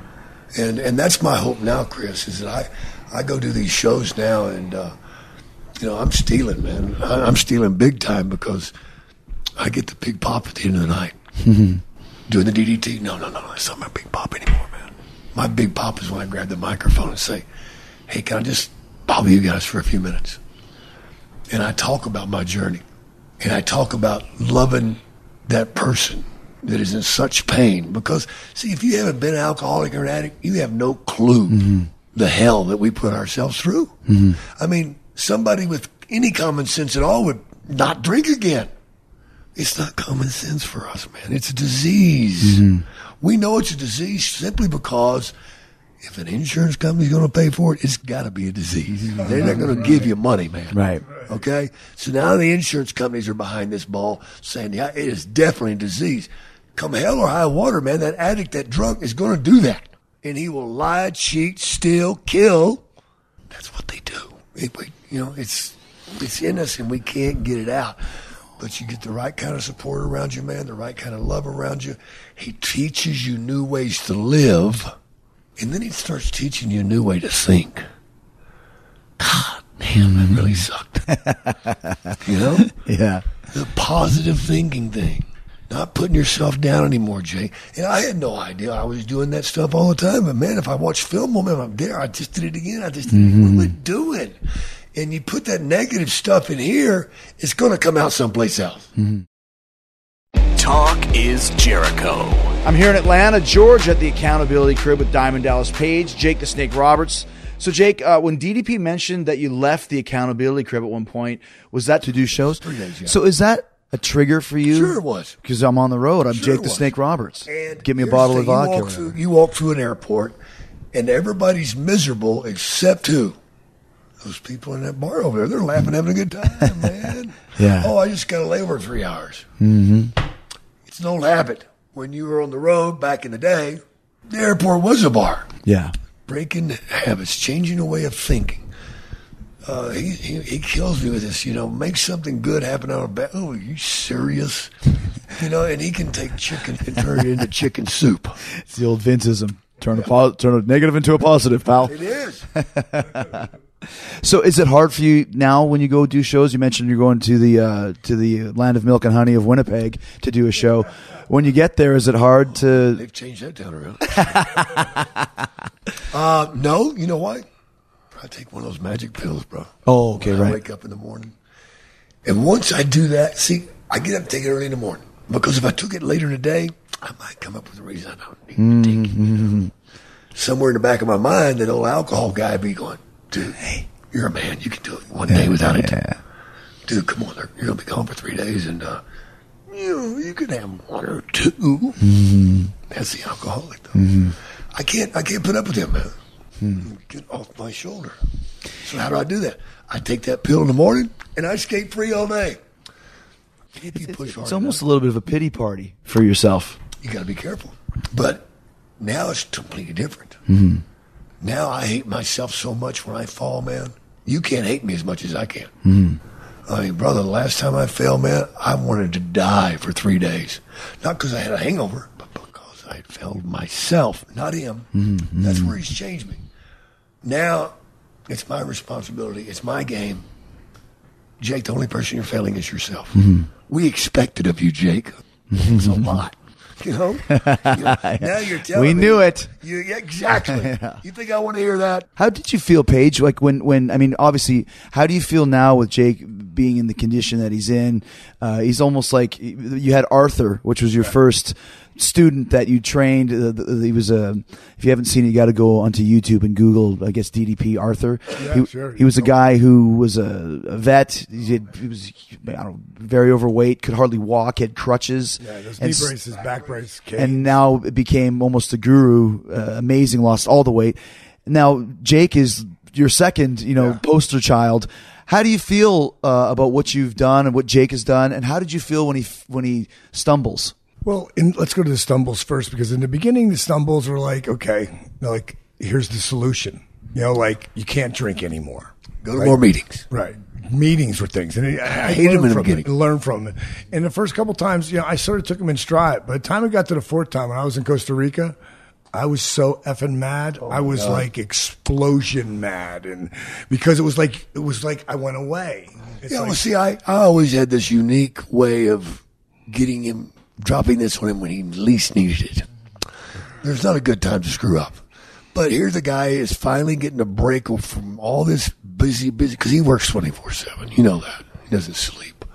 And that's my hope now, Chris, is that I go do these shows now and, you know, I'm stealing, man. I'm stealing big time because I get the big pop at the end of the night. Doing the DDT, no, it's not my big pop anymore, man. My big pop is when I grab the microphone and say, hey, can I just bother you guys for a few minutes? And I talk about my journey. And I talk about loving that person that is in such pain. Because, see, if you haven't been an alcoholic or an addict, you have no clue the hell that we put ourselves through. I mean, somebody with any common sense at all would not drink again. It's not common sense for us, man. It's a disease. We know it's a disease simply because if an insurance company's going to pay for it, it's got to be a disease. They're not going to give you money, man. Right. Okay? So now the insurance companies are behind this ball saying, yeah, it is definitely a disease. Come hell or high water, man, that addict, that drunk is going to do that. And he will lie, cheat, steal, kill. That's what they do. You know, it's in us and we can't get it out. But you get the right kind of support around you, man, the right kind of love around you. He teaches you new ways to live. And then he starts teaching you a new way to think. God, damn, that really sucked. You know? Yeah. The positive thinking thing. Not putting yourself down anymore, Jay. And I had no idea I was doing that stuff all the time. But, man, if I watch film, man, I'm there. I just did it again. What am I doing? And you put that negative stuff in here, it's going to come out someplace else. Talk is Jericho. I'm here in Atlanta, Georgia, at the Accountability Crib with Diamond Dallas Page, Jake the Snake Roberts. So, Jake, when DDP mentioned that you left the Accountability Crib at one point, was that to do shows? 3 days, yeah. So is that a trigger for you? Sure it was. Because I'm on the road. I'm Sure Jake the Snake Roberts. And Give me a here's bottle the of thing, vodka. You walk through an airport, and everybody's miserable except who? Those people in that bar over there. They're laughing, having a good time, man. Yeah. Oh, I just got a layover 3 hours. It's an old habit. When you were on the road back in the day, the airport was a bar. Yeah. Breaking habits, changing a way of thinking. He kills me with this, you know, make something good happen out of bad. Oh, are you serious? You know, and he can take chicken and turn it into chicken soup. It's the old Vinceism. Turn a negative into a positive, pal. It is. So is it hard for you now when you go do shows? You mentioned you're going to the land of milk and honey of Winnipeg to do a show. When you get there, is it hard to... They've changed that town around. No, you know why? I take one of those magic pills, bro. Oh, okay, when right. I wake up in the morning. And once I do that, see, I get up and take it early in the morning. Because if I took it later in the day, I might come up with a reason I don't need to take it. Somewhere in the back of my mind, that old alcohol guy be going, dude, hey, you're a man. You can do it one day without it. dude, come on, you're going to be gone for 3 days, and you can have 1 or 2. That's the alcoholic, though. I can't put up with him, man. Get off my shoulder. So how do I do that? I take that pill in the morning, and I skate free all day. If you push hard It's almost enough, a little bit of a pity party for yourself. you got to be careful. But now it's completely different. Now I hate myself so much when I fall, man. You can't hate me as much as I can. I mean, brother, the last time I fell, man, I wanted to die for 3 days. Not because I had a hangover, but because I had failed myself, not him. That's where he's changed me. Now, it's my responsibility. It's my game. Jake, the only person you're failing is yourself. We expect it of you, Jake. It's a lot. You know? Now you're telling me. We knew it. Yeah, exactly. You think I want to hear that? How did you feel, Paige? Like when I mean, obviously, how do you feel now with Jake being in the condition that he's in? He's almost like you had Arthur, which was your first student that you trained. He was if you haven't seen it, you got to go onto YouTube and Google, I guess, DDP Arthur. Yeah, sure. He was a guy who was a vet. He was, I don't know, very overweight, could hardly walk, had crutches. Yeah, those knee braces, back brace, canes. And now it became almost a guru. Amazing, lost all the weight. Now Jake is your second, poster child. How do you feel about what you've done and what Jake has done? And how did you feel when he stumbles? Well, let's go to the stumbles first, because in the beginning, the stumbles were like, okay, like, here's the solution. Like, you can't drink anymore. Go to more meetings. Right. Meetings were things. And I hated them in the learned beginning. Learn from it. And the first couple times, I sort of took them in stride. By the time I got to the fourth time, when I was in Costa Rica, I was so effing mad. I was like explosion mad. And because it was like I went away. See, I always had this unique way of getting him, dropping this on him when he least needed it. There's not a good time to screw up. But here the guy is finally getting a break from all this busy, because he works 24/7. You know that. He doesn't sleep.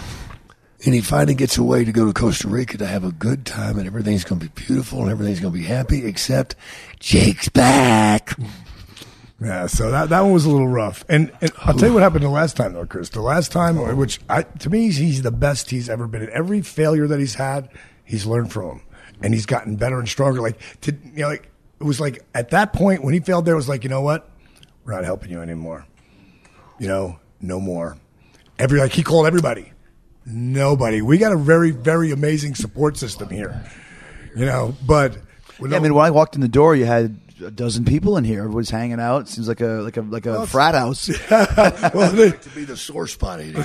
And he finally gets away to go to Costa Rica to have a good time, and everything's going to be beautiful and everything's going to be happy, except Jake's back. Yeah, so that one was a little rough. And I'll tell you what happened the last time, though, Chris. The last time, to me, he's the best he's ever been. In every failure that he's had, he's learned from him. And he's gotten better and stronger. It was like at that point when he failed there, it was like, you know what? We're not helping you anymore. No more. He called everybody. Nobody. We got a very, very amazing support system here. But Yeah, I mean, when I walked in the door, you had a dozen people in here. Everybody's hanging out. It seems like a frat house. Well, to be the sore spot in here.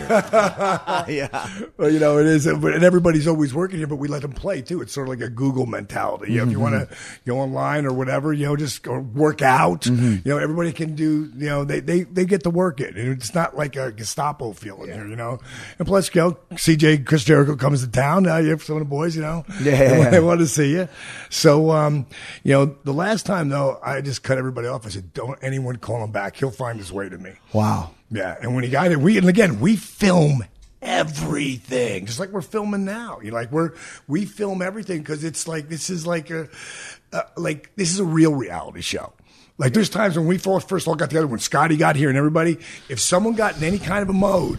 Yeah. Well, it is, and everybody's always working here, but we let them play too. It's sort of like a Google mentality. If you want to go online or whatever, just go work out. Everybody can do. They get to work it. And it's not like a Gestapo feeling here. And plus, CJ Chris Jericho comes to town. Now you have some of the boys. They want to see you. So, the last time though, I just cut everybody off. I said, don't anyone call him back. He'll find his way to me. Wow. Yeah. And when he got it, we film everything, just like we're filming now. We film everything because it's like, this is like this is a real reality show. Like there's times when we first all got together, when Scotty got here and everybody, if someone got in any kind of mode,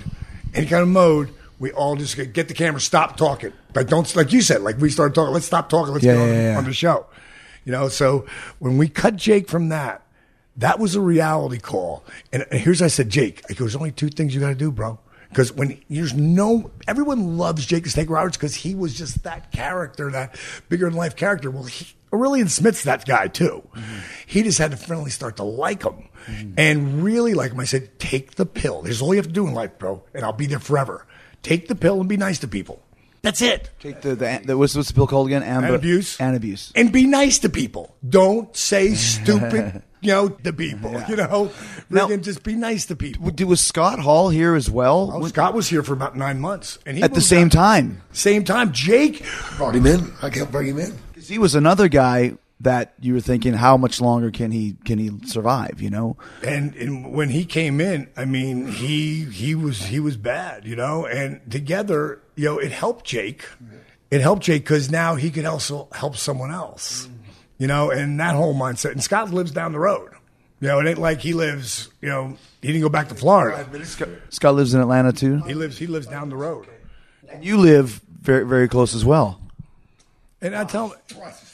we all just get the camera, stop talking. Like like you said, like we started talking, let's stop talking, let's get on the show. So when we cut Jake from that was a reality call. And here's what I said, Jake, there's only two things you got to do, bro. Because everyone loves Jake the Snake Roberts because he was just that character, that bigger than life character. Well, Aurelian Smith's that guy too. He just had to finally start to like him and really like him. I said, take the pill. There's all you have to do in life, bro. And I'll be there forever. Take the pill and be nice to people. That's it. Take what's the pill called again? Antabuse. Antabuse. And be nice to people. Don't say stupid, to people. Now, just be nice to people. Was Scott Hall here as well? Oh, Scott was here for about 9 months, and at the same time. Same time, Jake Brought him in. I can't bring him in. He was another guy that you were thinking, how much longer can he survive? And when he came in, I mean, he was bad, and together, it helped Jake. It helped Jake because now he could also help someone else, and that whole mindset. And Scott lives down the road. You know, it ain't like he lives. You know, he didn't go back to Florida. Scott lives in Atlanta too. He lives down the road. And you live very, very close as well. And I tell him,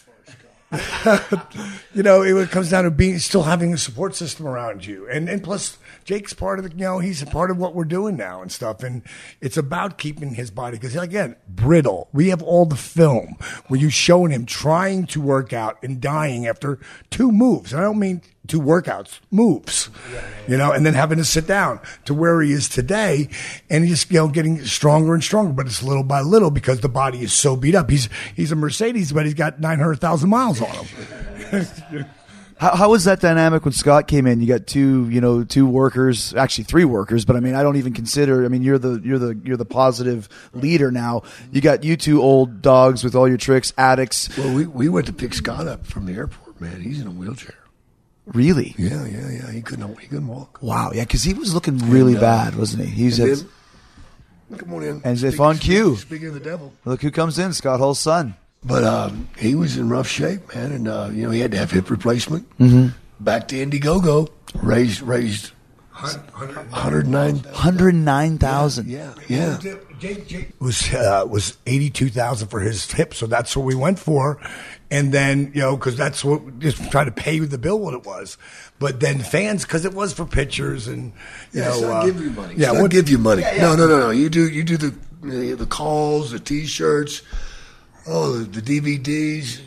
you know, it comes down to still having a support system around you, and plus Jake's part of the, you know, he's a part of what we're doing now and stuff, and it's about keeping his body, because again, brittle. We have all the film where you showing him trying to work out and dying after 2 moves. And I don't mean 2 workouts, moves, you know, and then having to sit down to where he is today, and he's, you know, getting stronger and stronger, but it's little by little because the body is so beat up. He's a Mercedes, but he's got 900,000 miles on him. How was that dynamic when Scott came in? You got 2 workers, actually 3 workers, but I mean, I don't even consider. I mean, you're the positive leader now. You got you 2 old dogs with all your tricks, addicts. Well, we went to pick Scott up from the airport, man. He's in a wheelchair. Really? Yeah. He couldn't walk. Wow. Yeah, because he was looking really bad, wasn't he? Come on in. As if on cue. Speaking of the devil. Look who comes in, Scott Hall's son. But he was in rough shape, man, and you know, he had to have hip replacement. Mm-hmm. Back to Indiegogo, raised 109,000. Yeah. Jake was 82,000 for his hip, so that's what we went for. And then, you know, because that's what, just trying to pay the bill what it was. But then fans, because it was for pictures and, you know. I'll give you money. Yeah, we'll give you money. Yeah. No. You do the calls, the T-shirts, the DVDs.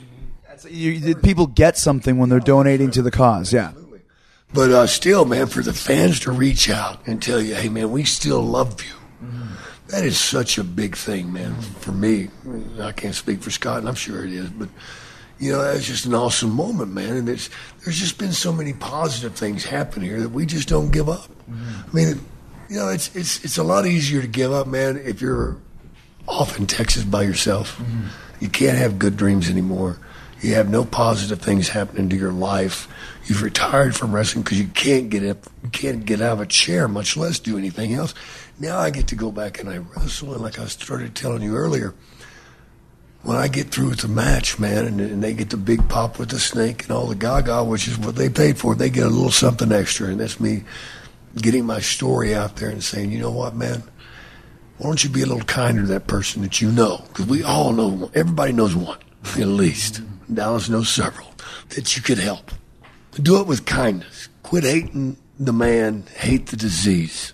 People get something when they're donating to the cause, yeah. But still, man, for the fans to reach out and tell you, hey, man, we still love you. That is such a big thing, man, for me. I can't speak for Scott, and I'm sure it is, but, you know, that's just an awesome moment, man. And there's just been so many positive things happen here that we just don't give up. I mean, you know, it's a lot easier to give up, man, if you're off in Texas by yourself. You can't have good dreams anymore. You have no positive things happening to your life. You've retired from wrestling because you can't get up, you can't get out of a chair, much less do anything else. Now I get to go back and I wrestle, and like I started telling you earlier, when I get through with the match, man, and they get the big pop with the snake and all the gaga, which is what they paid for, they get a little something extra, and that's me getting my story out there and saying, you know what, man, why don't you be a little kinder to that person that you know? Because we all know, everybody knows one, at least. Dallas knows several that you could help. Do it with kindness. Quit hating the man, hate the disease,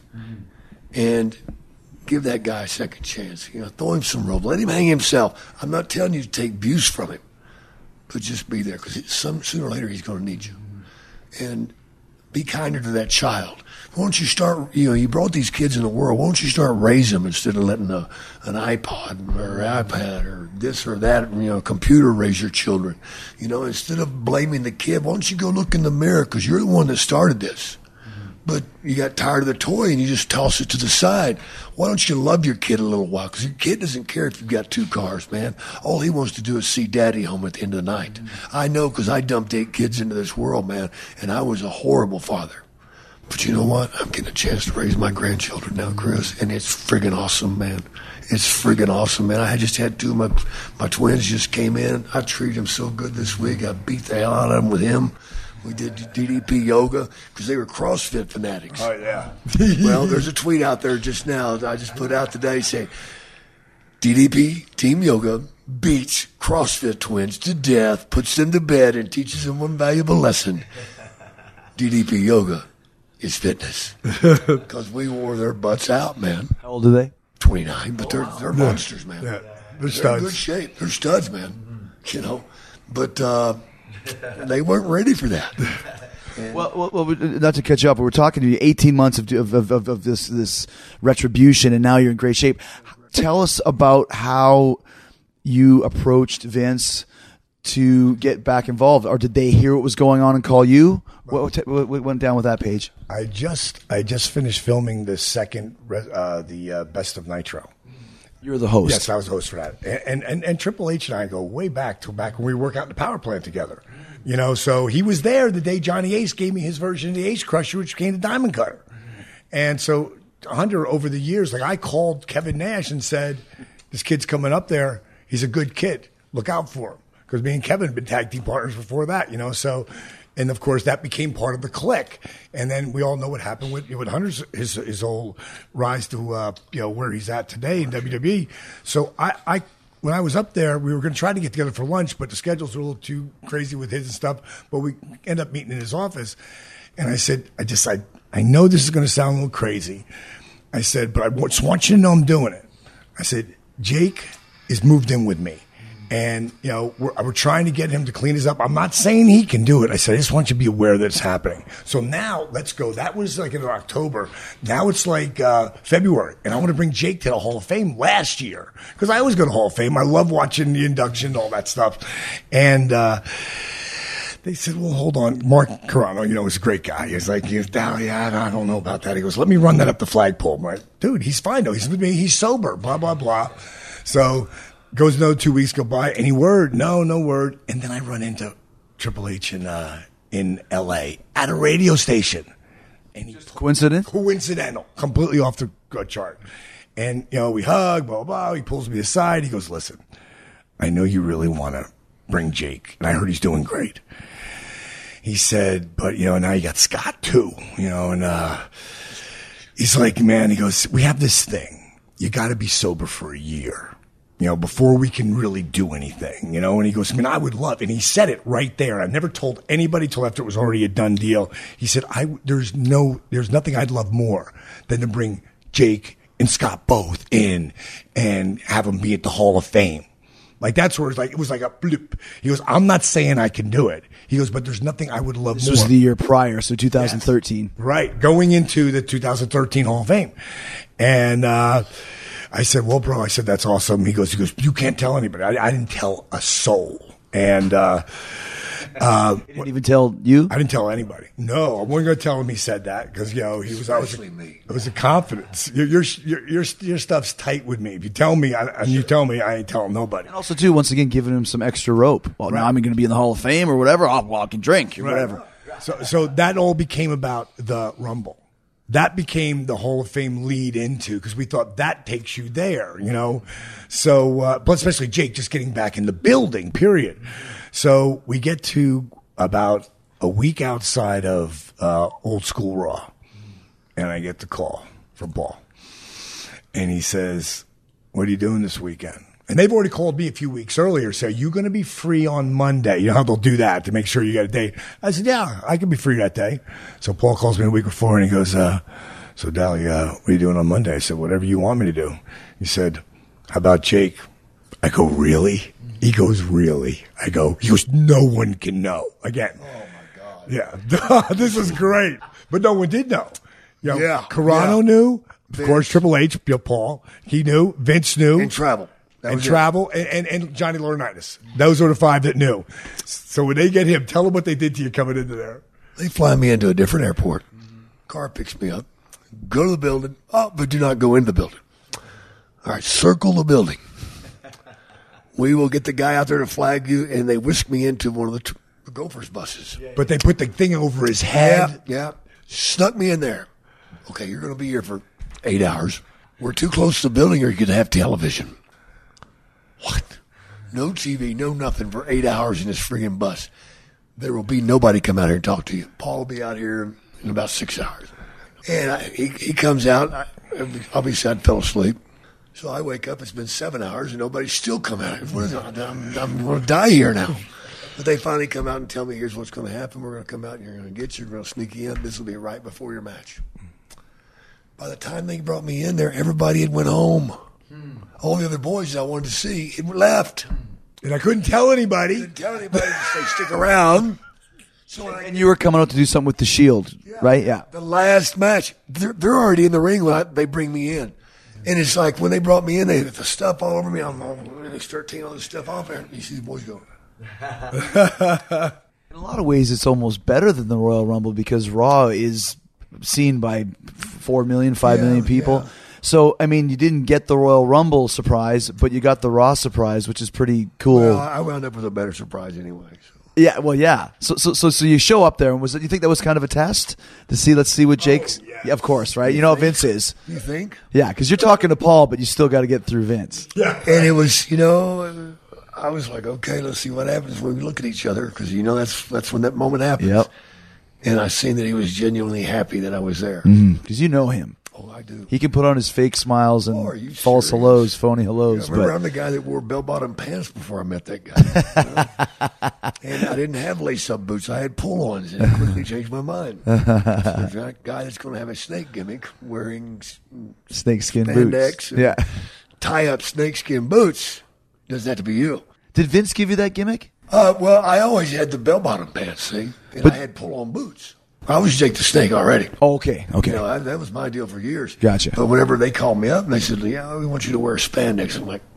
and give that guy a second chance. You know, throw him some rope. Let him hang himself. I'm not telling you to take abuse from him, but just be there, because sooner or later he's going to need you. And be kinder to that child. Why don't you start, you know, you brought these kids in the world, why don't you start raising them instead of letting an iPod or iPad or this or that, you know, computer raise your children. You know, instead of blaming the kid, why don't you go look in the mirror, because you're the one that started this. But you got tired of the toy and you just toss it to the side. Why don't you love your kid a little while? Because your kid doesn't care if you've got 2 cars, man. All he wants to do is see daddy home at the end of the night. I know, because I dumped 8 kids into this world, man, and I was a horrible father. But you know what? I'm getting a chance to raise my grandchildren now, Chris, and it's friggin' awesome, man. It's friggin' awesome, man. I just had 2 of my twins just came in. I treated them so good this week. I beat the hell out of them with him. We did DDP yoga because they were CrossFit fanatics. Oh, yeah. Well, there's a tweet out there just now that I just put out today saying, DDP, Team Yoga, beats CrossFit twins to death, puts them to bed, and teaches them one valuable lesson. DDP Yoga is fitness. Because we wore their butts out, man. How old are they? 29, but they're monsters, man. Yeah. They're Studs. in good shape. They're studs, man. You know, but they weren't ready for that. Well, not to catch up, but we're talking to you 18 months of this retribution, and now you're in great shape. Tell us about how you approached Vince to get back involved, or did they hear what was going on and call you? What went down with that page? I just finished filming the second, the Best of Nitro. You're the host. Yes, I was the host for that. And Triple H and I go way back to when we work out in the power plant together. You know, so he was there the day Johnny Ace gave me his version of the Ace Crusher, which became the Diamond Cutter. And so Hunter, over the years, like I called Kevin Nash and said, this kid's coming up there. He's a good kid. Look out for him. Because me and Kevin had been tag team partners before that, you know. So, And of course, that became part of the clique. And then we all know what happened with Hunter's his whole rise to where he's at today in WWE. So I when I was up there, we were going to try to get together for lunch, but the schedules were a little too crazy with his and stuff. But we ended up meeting in his office, and I said, I know this is going to sound a little crazy. I said, but I just want you to know I'm doing it. I said, Jake is moved in with me. And, we're trying to get him to clean us up. I'm not saying he can do it. I said, I just want you to be aware that it's happening. So now, let's go. That was like in October. Now it's like February. And I want to bring Jake to the Hall of Fame last year. Because I always go to Hall of Fame. I love watching the induction, all that stuff. And they said, well, hold on. Mark Carano, is a great guy. He's like, I don't know about that. He goes, let me run that up the flagpole. I'm like, dude, he's fine, though. He's with me. He's sober, blah, blah, blah. So goes another 2 weeks go by. Any word? No word. And then I run into Triple H in L.A. at a radio station. And Just coincidence? Coincidental. Completely off the chart. And, we hug, blah, blah, blah. He pulls me aside. He goes, listen, I know you really want to bring Jake. And I heard he's doing great. He said, but, now you got Scott, too. And he's like, man, he goes, we have this thing. You got to be sober for a year. Before we can really do anything, and he goes, I would love, and he said it right there. I never told anybody till after it was already a done deal. He said, there's nothing I'd love more than to bring Jake and Scott both in and have them be at the Hall of Fame. Like, that's where it was like a bloop. He goes, I'm not saying I can do it. He goes, but there's nothing I would love more. This was the year prior, so 2013. Yes. Right. Going into the 2013 Hall of Fame. And, I said, well, bro, that's awesome. He goes, you can't tell anybody. I didn't tell a soul. And, he didn't even tell you? I didn't tell anybody. No, I wasn't going to tell him he said that because, it was a confidence. Your stuff's tight with me. If you tell me, I ain't telling nobody. And also, too, once again, giving him some extra rope. Well, now I'm going to be in the Hall of Fame or whatever. I can drink or whatever. So that all became about the Rumble. That became the Hall of Fame lead into because we thought that takes you there, So, but especially Jake just getting back in the building, period. So we get to about a week outside of Old School Raw, and I get the call from Paul. And he says, what are you doing this weekend? And they've already called me a few weeks earlier, say, you going to be free on Monday? You know how they'll do that to make sure you got a date. I said, yeah, I can be free that day. So Paul calls me a week before, and he goes, so Dally, what are you doing on Monday? I said, whatever you want me to do. He said, how about Jake? I go, really? He goes, really? He goes, no one can know. Again. Oh, my God. Yeah. This is great. But no one did know. Carano knew. Of course, Triple H, Paul. He knew. Vince knew. And Travel. And Johnny Laurinaitis. Those were the five that knew. So when they get him, tell them what they did to you coming into there. They fly me into a different airport. Car picks me up. Go to the building. Oh, but do not go into the building. All right, circle the building. We will get the guy out there to flag you, and they whisk me into one of the Gophers buses. But they put the thing over his head. Yeah. Snuck me in there. Okay, you're going to be here for 8 hours. We're too close to the building, or you could have television. What? No TV, no nothing for 8 hours in this friggin' bus. There will be nobody come out here and talk to you. Paul will be out here in about 6 hours. And he comes out. Obviously, I fell asleep. So I wake up. It's been 7 hours, and nobody's still come out. I'm going to die here now. But they finally come out and tell me, here's what's going to happen. We're going to come out, and you're going to get you. We're going to sneak you in. This will be right before your match. By the time they brought me in there, everybody had went home. All the other boys I wanted to see had left. And I couldn't tell anybody. They stick around. And you were coming out to do something with the Shield, right? Yeah. The last match, they're already in the ring when they bring me in. And it's like when they brought me in, they had the stuff all over me. They start taking all this stuff off there. You see the boys go. In a lot of ways, it's almost better than the Royal Rumble because Raw is seen by 4 million, 5 million people. Yeah. So, I mean, you didn't get the Royal Rumble surprise, but you got the Raw surprise, which is pretty cool. Well, I wound up with a better surprise anyway. So. Yeah, well, yeah. So you show up there, and you think that was kind of a test to see? Let's see what Jake's. Yeah, of course, right? You know how Vince is. You think? Yeah, because you're talking to Paul, but you still got to get through Vince. Yeah, and it was, I was like, okay, let's see what happens when we look at each other, because that's when that moment happens. Yep. And I seen that he was genuinely happy that I was there. Because you know him. Oh, I do. He can put on his fake smiles and are you false serious? hellos, phony hellos. I remember but I'm the guy that wore bell-bottom pants before I met that guy. You know? And I didn't have lace-up boots. I had pull-ons, and I quickly changed my mind. So that guy that's going to have a snake gimmick wearing snakeskin spandex boots. and Yeah. tie-up snakeskin boots doesn't have to be you. Did Vince give you that gimmick? Well, I always had the bell-bottom pants, see? And I had pull-on boots. I was Jake the Snake already. Oh, okay. Okay. You know, that was my deal for years. Gotcha. But whenever they called me up and they said, yeah, we want you to wear spandex, I'm like,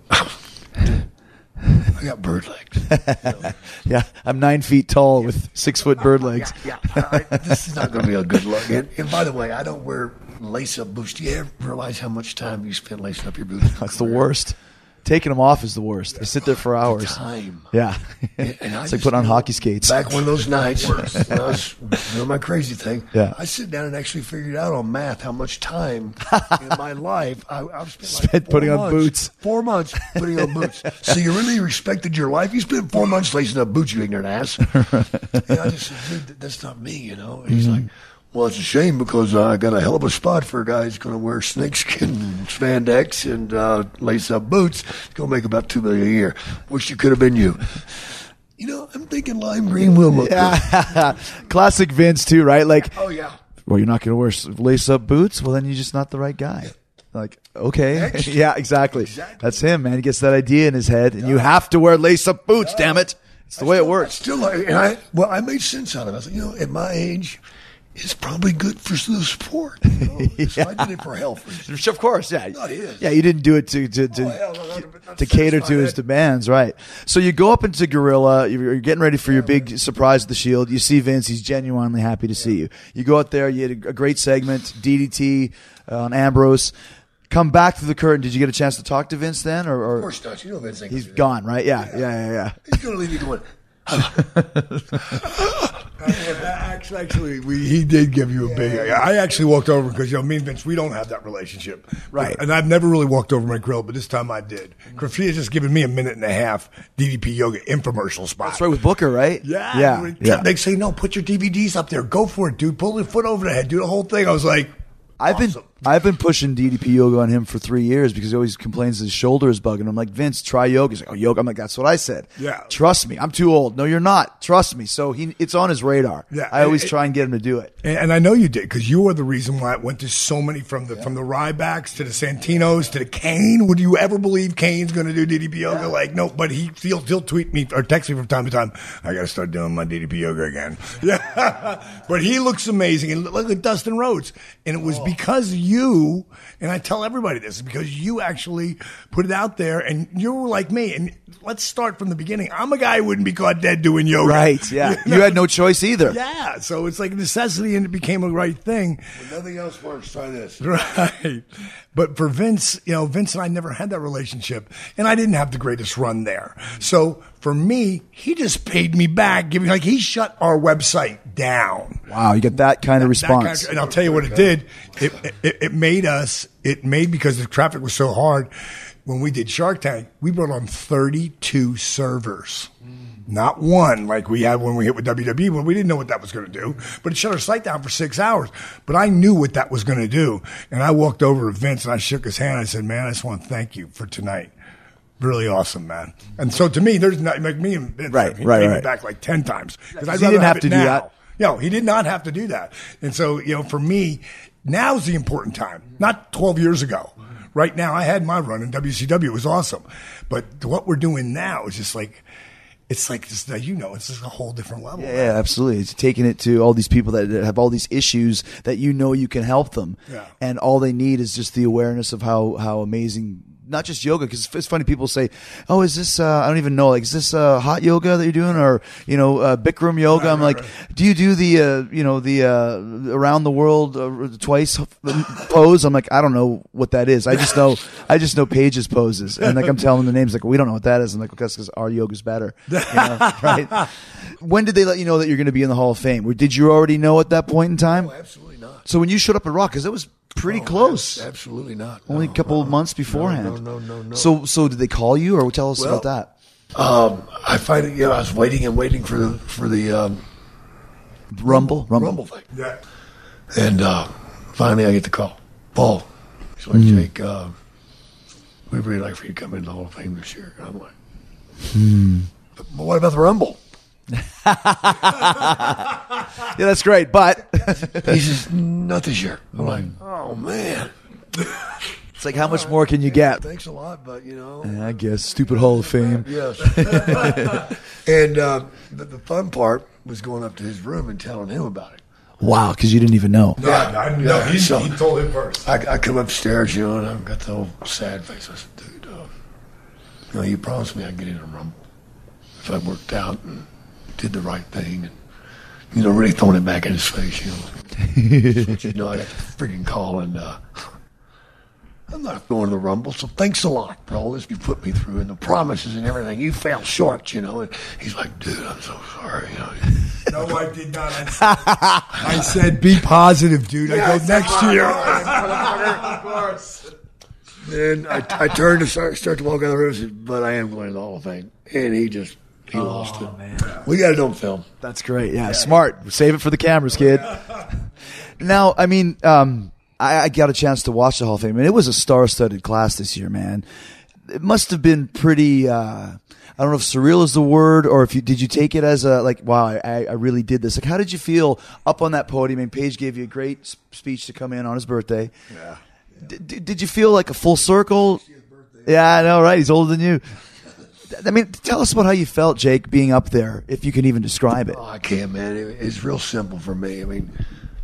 I got bird legs. You know? Yeah, I'm 9 feet tall with 6 foot bird legs. Yeah. This is not going to be a good look. And by the way, I don't wear lace-up boots. Do you ever realize how much time you spend lacing up your boots? That's the worst. Taking them off is the worst. I sit there for hours. Time. Yeah. And It's like putting on hockey skates. Back one of those nights when I was doing my crazy thing, Yeah. I sit down and actually figured out on math how much time in my life I've spent Spent putting on boots. 4 months putting on boots. So you really respected your life? You spent 4 months lacing up boots, you ignorant ass. And I just said, dude, that's not me, you know? And he's like, well, it's a shame because I got a hell of a spot for a guy who's going to wear snakeskin spandex and lace-up boots. He's going to make about $2 million a year. Wish you could have been you. You know, I'm thinking lime green will look good. Classic Vince, too, right? Like, Oh, yeah. well, you're not going to wear lace-up boots? Well, then you're just not the right guy. Like, okay. Next. Yeah, exactly. That's him, man. He gets that idea in his head, and you have to wear lace-up boots, damn it. It's the way it works. Still, like, and I made sense out of it. I was like, you know, at my age, it's probably good for the sport. You know? So I did it for health reasons. Of course, yeah. Not his. Yeah, you didn't do it to hell no, not to cater satisfy to his that. demands, right? So you go up into Gorilla, you're getting ready for your big surprise at the Shield. You see Vince, he's genuinely happy to see you. You go out there, you had a great segment, DDT on Ambrose. Come back through the curtain. Did you get a chance to talk to Vince then, or Of course not. You know Vince ain't he's gonna do that. gone, right? Yeah. He's going to leave you going, Actually, he did give you a big. I actually walked over because me and Vince, we don't have that relationship, Right. And I've never really walked over my grill, but this time I did. Graffiti just given me a minute and a half DDP Yoga infomercial spot. That's right with Booker, right? Yeah. They say no, put your DVDs up there, go for it, dude. Pull your foot over the head, do the whole thing. I was like, awesome. I've been pushing DDP yoga on him for 3 years because he always complains his shoulder is bugging. I'm like, Vince, try yoga. He's like, oh, yoga. I'm like, that's what I said. Yeah. Trust me. I'm too old. No, you're not. Trust me. So it's on his radar. Yeah. I always try and get him to do it. And I know you did because you are the reason why it went to so many from the Rybacks to the Santinos to the Kane. Would you ever believe Kane's going to do DDP yoga? Like, no, but he'll tweet me or text me from time to time. I got to start doing my DDP yoga again. Yeah, but he looks amazing. And look at Dustin Rhodes. And it was because you. And I tell everybody this because you actually put it out there, and you were like me. And let's start from the beginning. I'm a guy who wouldn't be caught dead doing yoga. Right. Yeah. You had no choice either. Yeah, so it's like a necessity, and it became a right thing. when nothing else works, try this. Right. But for Vince, Vince and I never had that relationship, and I didn't have the greatest run there. So for me, he just paid me back, he shut our website down. Wow. You get that kind of response. And I'll tell you what it did. It made because the traffic was so hard. When we did Shark Tank, we brought on 32 servers. Not one like we had when we hit with WWE, but we didn't know what that was going to do. But it shut our site down for 6 hours. But I knew what that was going to do. And I walked over to Vince and I shook his hand. I said, man, I just want to thank you for tonight. Really awesome, man. And so to me, there's not like me and Vince. Right, he right, paid me right. back like 10 times. Because He didn't have to do that. No, he did not have to do that. And so, for me, now's the important time, not 12 years ago. Right now, I had my run in WCW. It was awesome. But what we're doing now is just like, it's just a whole different level. Yeah, absolutely. It's taking it to all these people that have all these issues that you can help them. Yeah. And all they need is just the awareness of how amazing, not just yoga, because it's funny, people say, oh, is this, I don't even know, like, is this hot yoga that you're doing, or, Bikram yoga? I'm like, do you do the around the world twice pose? I'm like, I don't know what that is. I just know Paige's poses. And like, I'm telling them the names, like, we don't know what that is. I'm like, okay, that's because our yoga's better. Right? When did they let you know that you're going to be in the Hall of Fame? Or did you already know at that point in time? No, absolutely not. So when you showed up at Raw, because it was pretty close. Absolutely not. Only a couple of months beforehand. No. So did they call you, or tell us Well, about that? I find it. I was waiting and waiting for the Rumble. thing. Yeah. And finally, I get the call. Paul, he's like, Jake, we'd really like for you to come into the Hall of Fame this year. And I'm like, but what about the Rumble? Yeah, that's great, but He says, not this year. I'm like, oh, man. it's like, how much more can you get? Thanks a lot, but, I guess stupid Hall of Fame. Yes. And the fun part was going up to his room and telling him about it. Wow, because you didn't even know. No, he told him first. I come upstairs, and I've got the whole sad face. I said, dude, you promised me I'd get in a Rumble if I worked out and did the right thing and, really throwing it back in his face, So, I got the freaking call and I'm not going to the Rumble, so thanks a lot for all this you put me through and the promises and everything. You fell short, And he's like, dude, I'm so sorry. No, I did not. I said, be positive, dude. I go next year. Of course. Then I turned to start to walk out of the room and said, but I am going to the Hall of Fame. And he lost it. Man. We got it on film. That's great. Yeah, smart. Save it for the cameras, kid. Now, I mean, I got a chance to watch the Hall of Fame, and it was a star-studded class this year, man. It must have been pretty, I don't know if surreal is the word, or did you take it as wow, I really did this. Like, how did you feel up on that podium? I mean, Paige gave you a great speech to come in on his birthday. Yeah. Did you feel like a full circle? Yeah, I know, right? He's older than you. I mean, tell us about how you felt, Jake, being up there, if you can even describe it. Oh, I can't, man. It's real simple for me. I mean,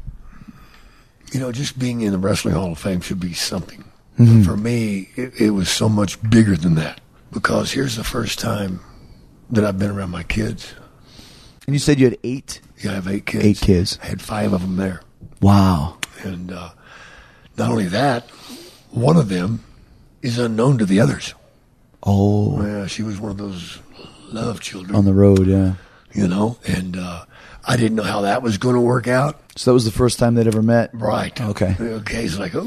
just being in the Wrestling Hall of Fame should be something. Mm-hmm. For me, it was so much bigger than that, because here's the first time that I've been around my kids. And you said you had 8? Yeah, I have 8 kids. 8 kids. I had 5 of them there. Wow. And not only that, one of them is unknown to the others. Oh. Yeah, she was one of those love children. On the road, yeah. And I didn't know how that was going to work out. So that was the first time they'd ever met? Right. Okay. Okay, it's like,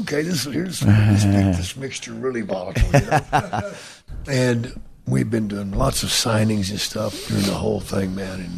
this mixture really volatile, And we've been doing lots of signings and stuff during the whole thing, man. And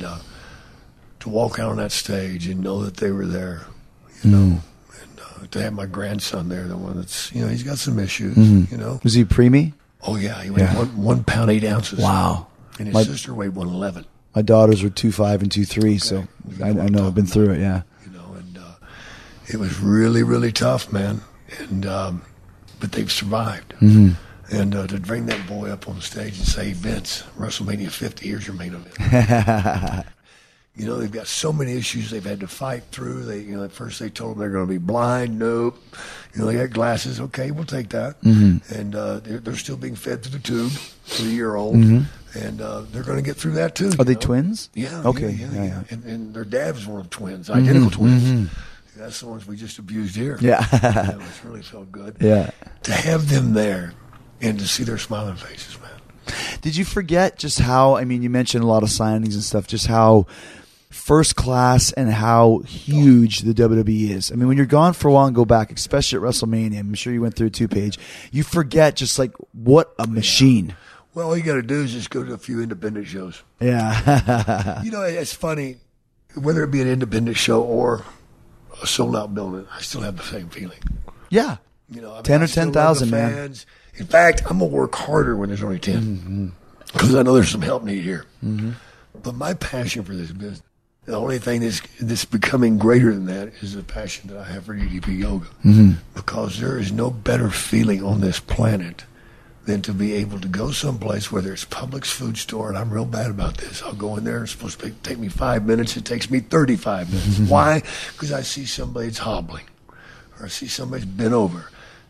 to walk out on that stage and know that they were there, and to have my grandson there, the one that's, he's got some issues, Was he preemie? Oh, yeah. He weighed 1 pound, 8 ounces. Wow. And his sister weighed 111. My daughters were 2.5 and 2.3, so I know I've been through it, yeah. And it was really, really tough, man. And but they've survived. Mm-hmm. And to bring that boy up on the stage and say, Vince, WrestleMania 50, here's your main event. They've got so many issues they've had to fight through. They, at first they told them they're going to be blind. Nope. They got glasses. Okay, we'll take that. Mm-hmm. And they're still being fed through the tube for the year-old. Mm-hmm. And they're going to get through that, too. Are they twins? Yeah. Okay. Yeah. And their dad was one of the twins, identical twins. Mm-hmm. That's the ones we just abused here. Yeah. It really felt good. Yeah. To have them there and to see their smiling faces, man. Did you forget just how, you mentioned a lot of signings and stuff, just how first class and how huge the WWE is. When you're gone for a while and go back, especially at WrestleMania, I'm sure you went through it too, Paige, you forget just what a machine. Well, all you got to do is just go to a few independent shows. Yeah. It's funny, whether it be an independent show or a sold-out building, I still have the same feeling. Yeah. 10 or 10,000, man. In fact, I'm going to work harder when there's only 10 because I know there's some help needed here. Mm-hmm. But my passion for this business, the only thing that's becoming greater than that is the passion that I have for DDP Yoga. Mm-hmm. Because there is no better feeling on this planet than to be able to go someplace, whether it's Publix food store, and I'm real bad about this. I'll go in there, it's supposed to take me 5 minutes, it takes me 35 minutes. Mm-hmm. Why? Because I see somebody that's hobbling, or I see somebody's bent over.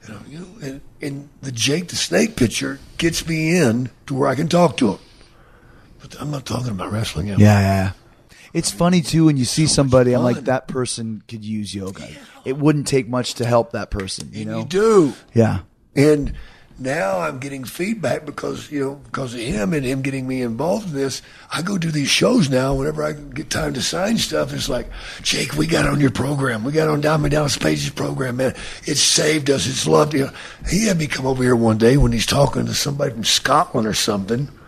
And the Jake the Snake picture gets me in to where I can talk to him. But I'm not talking about wrestling. Yeah. It's funny, too, when you see somebody, I'm like, that person could use yoga. Yeah. It wouldn't take much to help that person, You do. Yeah. And now I'm getting feedback because of him and him getting me involved in this. I go do these shows now whenever I get time to sign stuff. It's like, Jake, we got on your program. We got on Diamond Dallas Page's program, man. It saved us. It's loved. He had me come over here one day when he's talking to somebody from Scotland or something.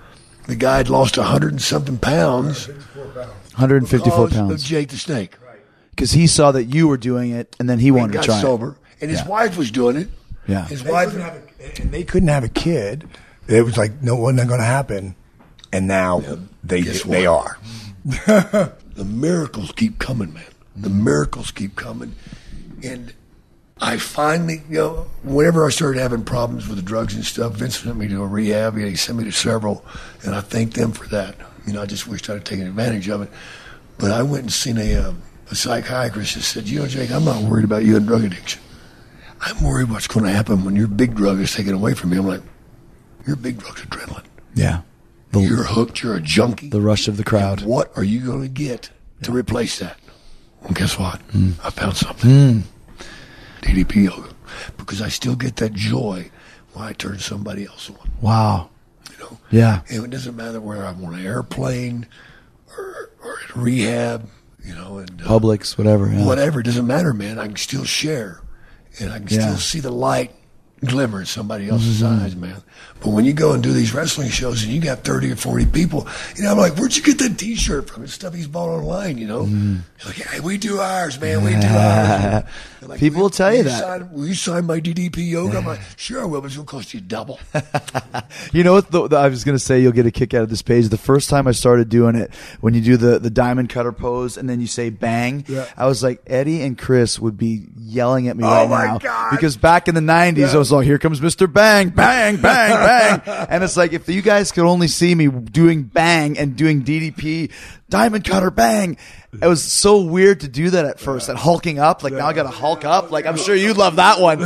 the guy had lost 100 and something pounds. 154 because pounds. of Jake the Snake. Because he saw that you were doing it, and then he wanted Got to try sober, and his wife was doing it. Yeah. His They wife. couldn't have and they couldn't have a kid. It was like, no, wasn't going to happen. And now guess they are. The miracles keep coming, man. The miracles keep coming. And I finally, whenever I started having problems with the drugs and stuff, Vince sent me to a rehab. He sent me to several, and I thank them for that. I just wished I'd have taken advantage of it. But I went and seen a psychiatrist and said, Jake, I'm not worried about you and drug addiction. I'm worried what's going to happen when your big drug is taken away from you. I'm like, your big drug's adrenaline. Yeah. You're hooked. You're a junkie. The rush of the crowd. What are you going to get to replace that? Well, guess what? I found something. DDP yoga. Because I still get that joy when I turn somebody else on. Wow. Yeah. And it doesn't matter where I'm on an airplane or in rehab, and Publix, whatever. Yeah. whatever. It doesn't matter, man. I can still share. And I can still see the light glimmer in somebody else's eyes, man. But when you go and do these wrestling shows and you got 30 or 40 people, I'm like, where'd you get that T-shirt from? It's stuff he's bought online, You're like, hey, we do ours, man. We do ours. Like, People will tell you that. Will you sign my DDP yoga? I'm like, sure I will, but it's going to cost you double. You know what? I was going to say you'll get a kick out of this page. The first time I started doing it, when you do the diamond cutter pose and then you say bang, I was like, Eddie and Chris would be yelling at me right now. God. Because back in the 90s, I was like, here comes Mr. Bang, bang, bang, bang. And it's like, if you guys could only see me doing bang and doing DDP, diamond cutter, bang. It was so weird to do that at first, that hulking up. Like, now I got to hulk up. Like, I'm sure you love that one.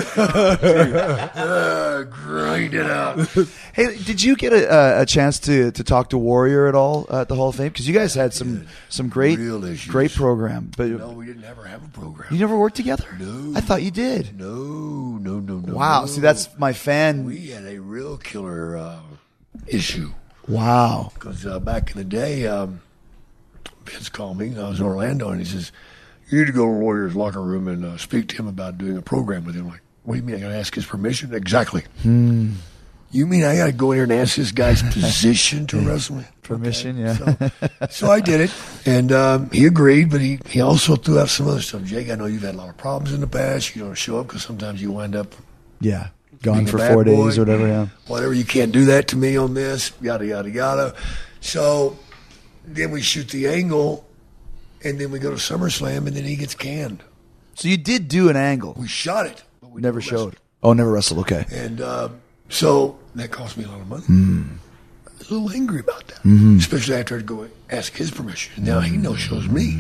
Grind it out. Hey, did you get a chance to talk to Warrior at all at the Hall of Fame? Because you guys had some great Real issues. great program. But No, we didn't ever have a program. you never worked together? No. I thought you did. No. Wow. no. See, that's my fan. We had a real killer issue. Wow. Because back in the day, Vince called me. I was in Orlando, and he says, you need to go to the Warriors' locker room and speak to him about doing a program with him. I'm like, what do you mean? I got to ask his permission? Exactly. You mean I got to go in here and ask this guy's position to wrestle me? Permission, Okay. So I did it, and he agreed, but he also threw out some other stuff. Jake, I know you've had a lot of problems in the past. You don't show up because sometimes you wind up Yeah. Gone being for a bad 4 boy. days or whatever, yeah. Whatever, you can't do that to me on this, yada, yada, yada. So then we shoot the angle, and then we go to SummerSlam, and then he gets canned. So you did do an angle. We shot it, but we Never never wrestled. showed. Oh, never wrestled. Okay. And so that cost me a lot of money. I was a little angry about that, especially after I'd go ask his permission. And now he no-shows me.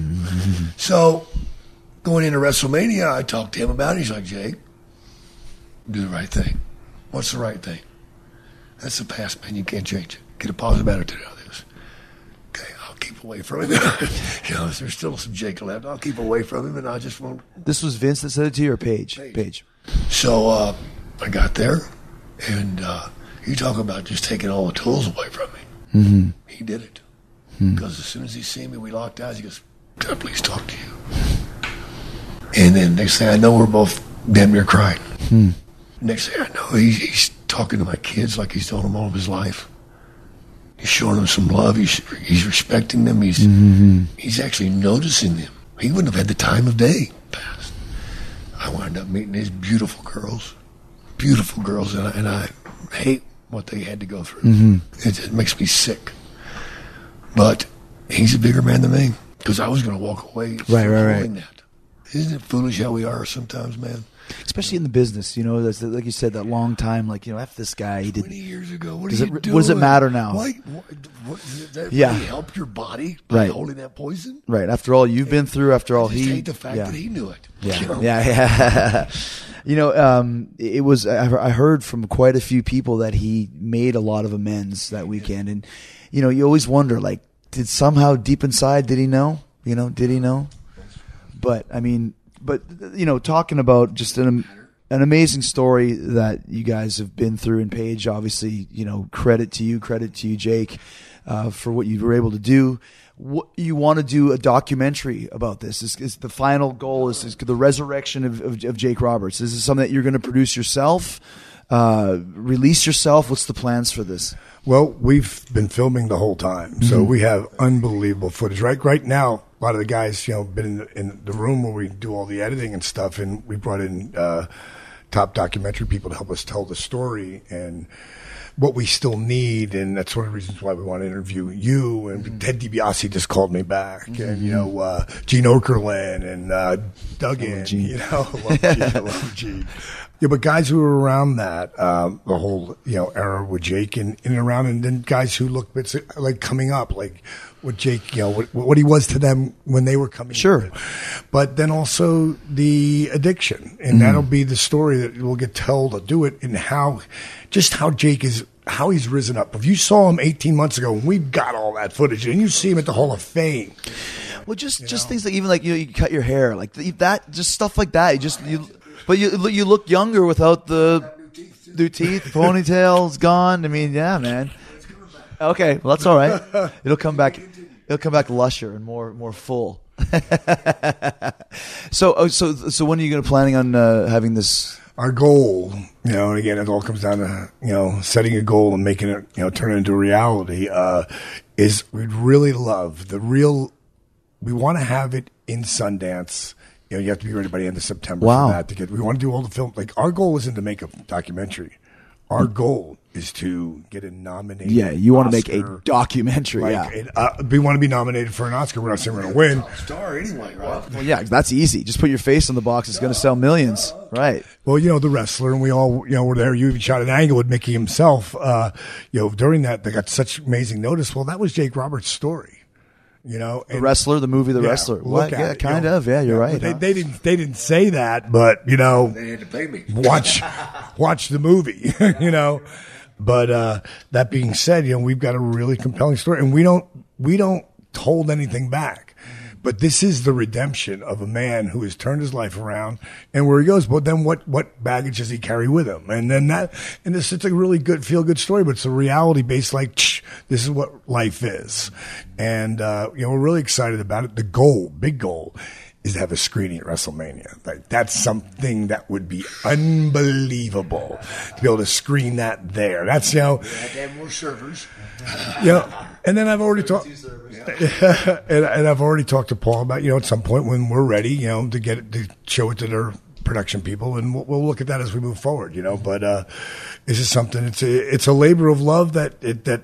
So going into WrestleMania, I talked to him about it. He's like, Jake, do the right thing. What's the right thing? That's the past, man. You can't change it. Get a positive attitude out of this. Okay, I'll keep away from him. There's still some Jake left. I'll keep away from him, and I just won't. This was Vince that said it to you or Paige? Paige. So I got there, and you talk about just taking all the tools away from me. He did it. Because as soon as he seen me, we locked eyes. He goes, "Can I please talk to you?" And then next thing I know, we're both damn near crying. Next thing I know, he's talking to my kids like he's told them all of his life. He's showing them some love. He's respecting them. He's actually noticing them. He wouldn't have had the time of day past. I wound up meeting these beautiful girls, and I hate what they had to go through. It makes me sick. But he's a bigger man than me, because I was going to walk away Right. that. Isn't it foolish how we are sometimes, man? Especially in the business, that's like you said, that long time, like, F this guy. He did. 20 years ago, what Does are it- you doing? what does it matter now? What does that Yeah. really help your body by Right. holding that poison? Right. After all you've been through, after all I just hate the fact yeah. that he knew it. Yeah, You know? yeah. It was. I heard from quite a few people that he made a lot of amends that weekend, and you always wonder, like, did somehow deep inside, did he know? Did he know? But talking about just an amazing story that you guys have been through, and Paige, obviously, credit to you, Jake, for what you were able to do. What you want to do a documentary about this? Is the final goal is the resurrection of Jake Roberts? Is this something that you're going to produce yourself? release yourself? What's the plans for this? Well, we've been filming the whole time, so we have unbelievable footage. Right now, a lot of the guys, been in the room where we do all the editing and stuff, and we brought in top documentary people to help us tell the story and what we still need, and that's one of the reasons why we want to interview you. And Ted DiBiase just called me back, and Gene Okerlund and Duggan. Love Gene. Yeah, but guys who were around that, the whole, era with Jake and around, and then guys who look like coming up, like what Jake, what he was to them when they were coming. Sure. In. But then also the addiction, and that'll be the story that will get told to do it, and how Jake is, how he's risen up. If you saw him 18 months ago, and we've got all that footage, and you see him at the Hall of Fame. Well, just things like, even like, you cut your hair, like that, just stuff like that. But you look younger without the new teeth, ponytail's gone. I mean, yeah, man. Okay, well, that's all right. It'll come back lusher and more full. So when are you planning on having this? Our goal, and again, it all comes down to setting a goal and making it turn it into a reality. Is we'd really love we want to have it in Sundance. You have to be ready by the end of September for that. We want to do all the film. Like, our goal isn't to make a documentary. Our goal is to get a nominated. Yeah, you want to make Oscar, a documentary. We want to be nominated for an Oscar. We're not saying we're going to win. Star anyway, right? Well, yeah, that's easy. Just put your face on the box. It's going to sell millions, right? Well, The Wrestler, and we all, were there. You even shot an angle with Mickey himself. During that, they got such amazing notice. Well, that was Jake Roberts' story. The Wrestler, the movie, The Wrestler. What? Yeah, kind of. Yeah, you're right. They didn't say that, but they had to pay me. Watch the movie, But that being said, we've got a really compelling story, and we don't hold anything back. But this is the redemption of a man who has turned his life around, and where he goes. But then what baggage does he carry with him? And then it's a really good, feel good story, but it's a reality based, like, this is what life is. And, we're really excited about it. The big goal is to have a screening at WrestleMania. Like, that's something that would be unbelievable to be able to screen that there. That's, You have to have more servers. And then I've already talked, and I've already talked to Paul about, at some point when we're ready, to show it to their production people, and we'll look at that as we move forward, But this is something. It's a labor of love that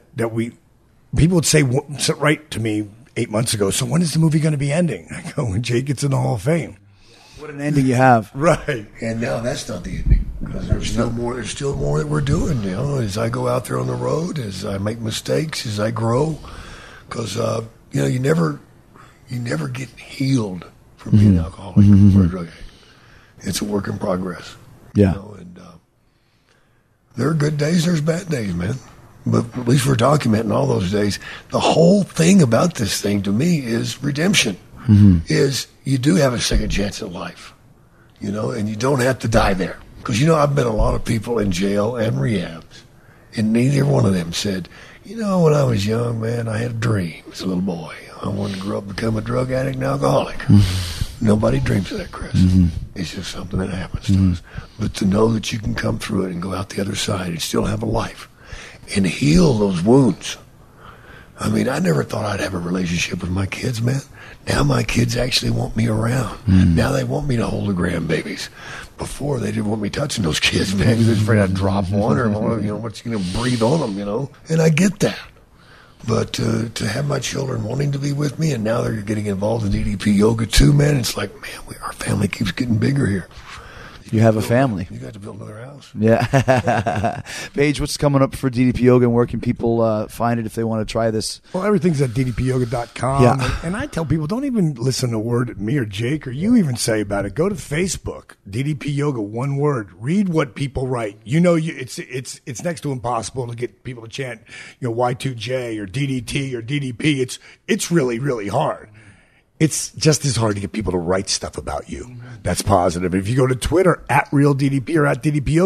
people would say right to me 8 months ago. So when is the movie going to be ending? I go, when Jake gets in the Hall of Fame. What an ending you have, right? And now that's not the ending, because there's still more. There's still more that we're doing. As I go out there on the road, as I make mistakes, as I grow, because you never get healed from being an alcoholic or a drug addict. It's a work in progress. Yeah. And there are good days, there's bad days, man. But at least we're documenting all those days. The whole thing about this thing to me is redemption. Is you do have a second chance at life, and you don't have to die there. Because, I've met a lot of people in jail and rehabs, and neither one of them said, when I was young, man, I had a dream as a little boy. I wanted to grow up and become a drug addict and alcoholic. Nobody dreams of that, Chris. It's just something that happens to us. But to know that you can come through it and go out the other side and still have a life and heal those wounds. I mean, I never thought I'd have a relationship with my kids, man. Now my kids actually want me around. Now they want me to hold the grandbabies. Before, they didn't want me touching those kids, man, because they're afraid I'd drop one or, what's going to breathe on them, And I get that. But to have my children wanting to be with me, and now they're getting involved in DDP yoga too, man, it's like, man, our family keeps getting bigger here. You have a family. You got to build another house. Yeah. Paige, what's coming up for DDP Yoga, and where can people find it if they want to try this? Well, everything's at ddpyoga.com. Yeah. And I tell people, don't even listen to a word that me or Jake or you even say about it. Go to Facebook, DDP Yoga, one word. Read what people write. It's next to impossible to get people to chant, Y2J or DDT or DDP. It's really, really hard. It's just as hard to get people to write stuff about you. That's positive. If you go to Twitter, @RealDDP or @DDP Yoga,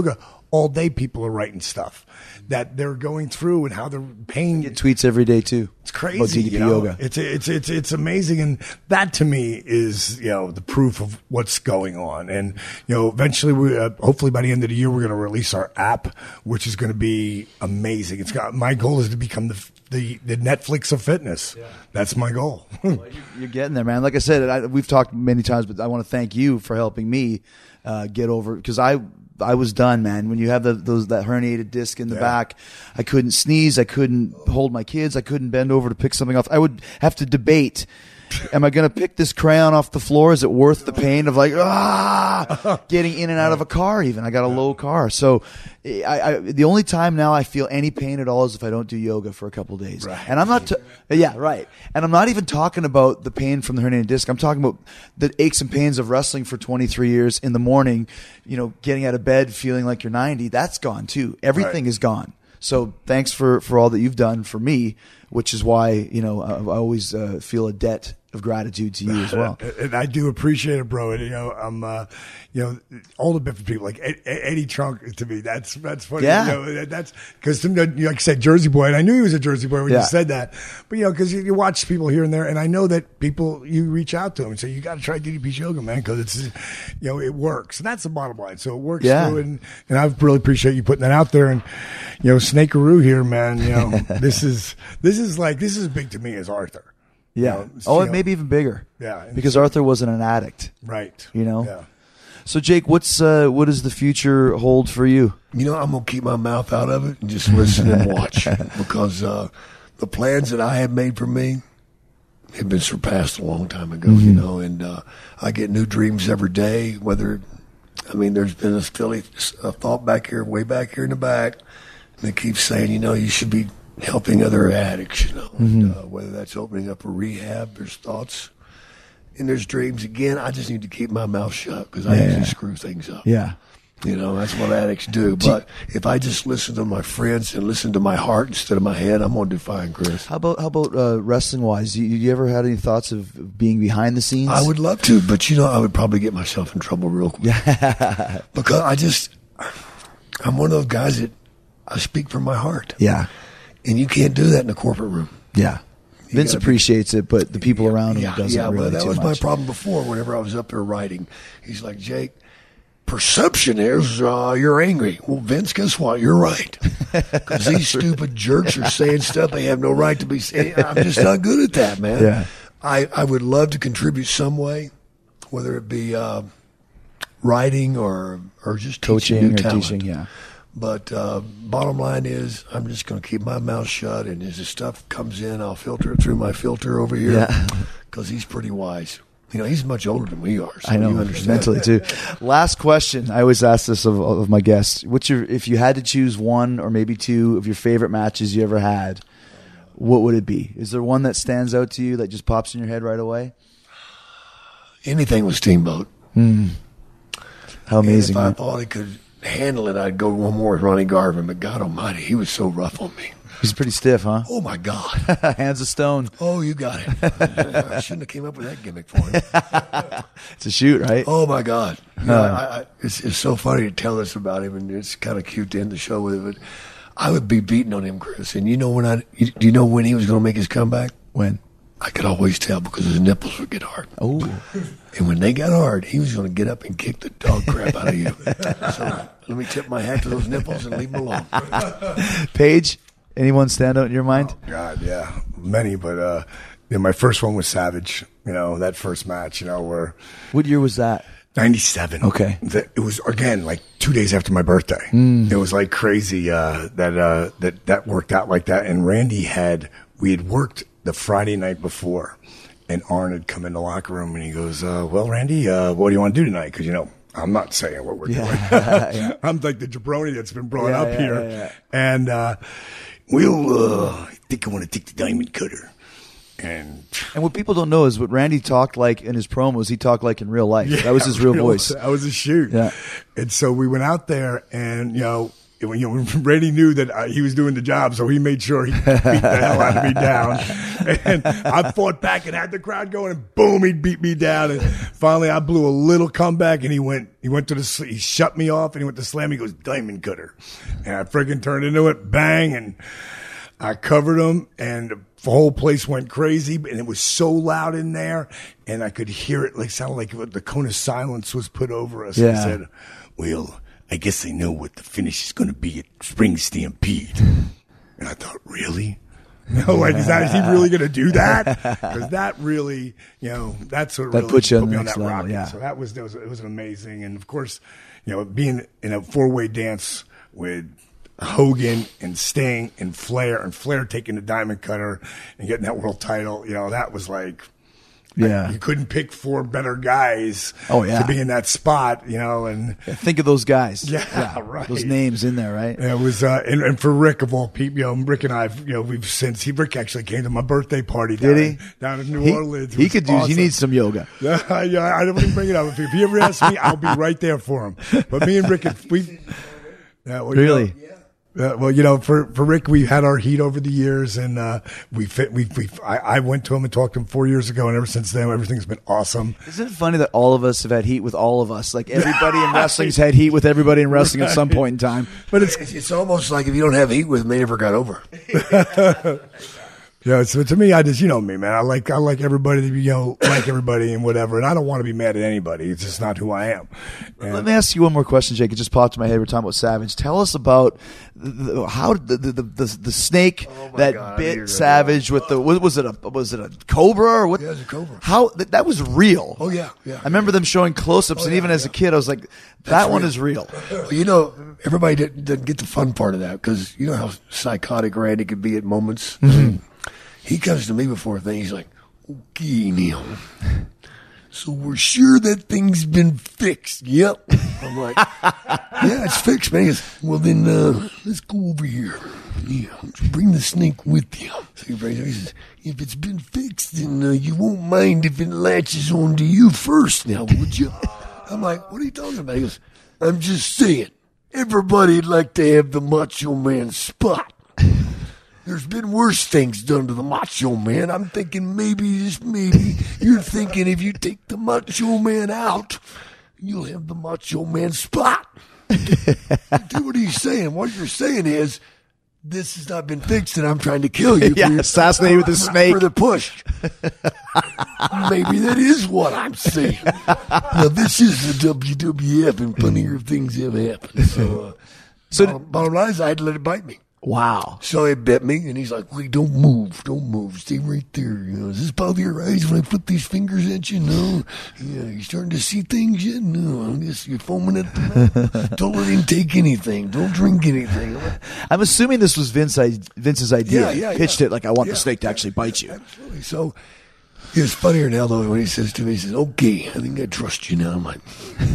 all day people are writing stuff that they're going through and how they're paying. Get tweets every day too. It's crazy. About DDP yoga. It's amazing, and that to me is the proof of what's going on. And eventually, we hopefully by the end of the year, we're going to release our app, which is going to be amazing. My goal is to become the Netflix of fitness. Yeah. That's my goal. Well, you're getting there, man. Like I said, we've talked many times, but I want to thank you for helping me get over, because I was done, man. When you have that herniated disc in the back, I couldn't sneeze. I couldn't hold my kids. I couldn't bend over to pick something off. I would have to debate. Am I going to pick this crayon off the floor? Is it worth the pain of getting in and out of a car even? I got a low car. So the only time now I feel any pain at all is if I don't do yoga for a couple of days. Right. And I'm not, right. And I'm not even talking about the pain from the herniated disc. I'm talking about the aches and pains of wrestling for 23 years in the morning, getting out of bed, feeling like you're 90. That's gone too. Everything is gone. So thanks for all that you've done for me, which is why, I always feel a debt of gratitude to you as well. And I do appreciate it, bro. And, I'm, all the different people, like Eddie Trunk, to me, that's funny. Yeah. That's because, like you said, Jersey boy, and I knew he was a Jersey boy when you said that. But, because you watch people here and there, and I know that people, you reach out to them and say, you got to try DDP's yoga, man, because it's, it works. And that's the bottom line. So it works through, and I really appreciate you putting that out there. And, Snakeroo here, man, this is big to me as Arthur. Yeah. It may be even bigger. Yeah. Because Arthur wasn't an addict. Right. Yeah. So Jake, what does the future hold for you? I'm going to keep my mouth out of it and just listen and watch, because the plans that I have made for me have been surpassed a long time ago, and I get new dreams every day, there's been a thought way back here in the back, and it keeps saying, you should be helping other addicts, and, whether that's opening up a rehab, there's thoughts and there's dreams. Again, I just need to keep my mouth shut, because I usually screw things up. Yeah. That's what addicts do. But if I just listen to my friends and listen to my heart instead of my head, I'm going to do fine, Chris. How about wrestling wise? You ever had any thoughts of being behind the scenes? I would love to, but I would probably get myself in trouble real quick. Because I'm one of those guys that I speak from my heart. Yeah. And you can't do that in the corporate room. Yeah. Vince appreciates it, but the people around him doesn't really but that too was much. my problem before. Whenever I was up there writing, he's like, Jake, perception is you're angry. Well, Vince, guess what? You're right. Because these stupid jerks are saying stuff they have no right to be saying. I'm just not good at that, man. Yeah. I would love to contribute some way, whether it be writing or just coaching new or talent. teaching, yeah. But bottom line is, I'm just going to keep my mouth shut, and as the stuff comes in, I'll filter it through my filter over here, because he's pretty wise. He's much older than we are. So I know, you understand. mentally too. Last question. I always ask this of my guests. If you had to choose one or maybe two of your favorite matches you ever had, what would it be? Is there one that stands out to you that just pops in your head right away? Anything with Steamboat. How amazing. And if I thought he could handle it, I'd go one more with Ronnie Garvin, but God almighty, he was so rough on me. He's pretty stiff, huh? Oh my God. Hands of stone. Oh, you got it. I shouldn't have came up with that gimmick for him. It's a shoot, right? Oh my God. It's so funny to tell this about him, and it's kind of cute to end the show with it, but I would be beating on him, Chris. And do you know when he was going to make his comeback? When? I could always tell, because his nipples would get hard. Oh. And when they got hard, he was going to get up and kick the dog crap out of you. So let me tip my hat to those nipples and leave them alone. Paige, anyone stand out in your mind? Oh, God, yeah. Many, but my first one was Savage. That first match, where... What year was that? 97. Okay. It was, again, like 2 days after my birthday. It was like crazy that worked out like that. And we had worked the Friday night before, and Arn had come in the locker room, and he goes, well, Randy, what do you want to do tonight? Because, I'm not saying what we're doing. Yeah. I'm like the jabroni that's been brought up here. Yeah. And we'll think I want to take the diamond cutter. And what people don't know is what Randy talked like in his promos, he talked like in real life. That was his real voice. That was a shoot. Yeah. And so we went out there, and, Randy knew that he was doing the job, so he made sure he beat the hell out of me down. And I fought back and had the crowd going, and boom, he beat me down. And finally, I blew a little comeback, and he went to he shut me off, and he went to slam. He goes, Diamond Cutter, and I freaking turned into it, bang, and I covered him, and the whole place went crazy, and it was so loud in there, and I could hear it sounded like the cone of silence was put over us. Yeah. I said, well, I guess they know what the finish is going to be at Spring Stampede. And I thought, really? No, is he really going to do that? Because that really, that's what really put you on put the me on next that level, rocket. yeah. So it was amazing. And of course, being in a 4-way dance with Hogan and Sting and Flair taking the Diamond Cutter and getting that world title, that was like, Yeah. you couldn't pick 4 better guys to be in that spot, and Think of those guys. Yeah, right. Those names in there, right? it was, and for Rick of all people, Rick and I, Rick actually came to my birthday party down in New Orleans. He could do. He needs some yoga. Yeah, I don't even bring it up. If he ever asks me, I'll be right there for him. But me and Rick, Really? For Rick, we had our heat over the years, and I went to him and talked to him 4 years ago, and ever since then, everything's been awesome. Isn't it funny that all of us have had heat with all of us? Like everybody in wrestling's had heat with everybody in wrestling at some point in time. But it's almost like if you don't have heat with them, they never got over. Yeah, so to me, I just, me, man. I like everybody to like everybody and whatever, and I don't want to be mad at anybody. It's just not who I am. And Let me ask you one more question, Jake. It just popped in my head. We're talking about Savage. Tell us about how the snake that God, bit Savage with the was it a cobra or what? Yeah, it was a cobra. How that was real? Oh, yeah. I remember them showing close-ups, and even as a kid, I was like, that one is real. Well, everybody didn't get the fun part of that because you know how psychotic Randy could be at moments. He comes to me before a thing. He's like, okay, Neil. So we're sure that thing's been fixed. Yep. I'm like, yeah, it's fixed, man. He goes, well, then let's go over here. Yeah, bring the snake with you. So he brings it. He says, if it's been fixed, then you won't mind if it latches onto you first now, would you? I'm like, what are you talking about? He goes, I'm just saying, everybody'd like to have the Macho Man spot. There's been worse things done to the Macho Man. I'm thinking maybe, just maybe, you're thinking if you take the Macho Man out, you'll have the Macho Man spot. Dude, what are you saying? What you're saying is, this has not been fixed and I'm trying to kill you. Yeah, assassinate with a snake. For the push. Maybe that is what I'm saying. Now, this is the WWF and funnier things have happened. So bottom line is I had to let it bite me. Wow. So he bit me, and he's like, wait, don't move, stay right there. Does this bother your eyes when I put these fingers at you? No. Yeah, you starting to see things yet? No. I guess you're foaming at the mouth. Don't let him take anything. Don't drink anything. I'm assuming this was Vince's idea. Yeah. He pitched it like, I want the snake to actually bite you. Absolutely. So it was funnier now, though, when he says to me, he says, okay, I think I trust you now. I'm like,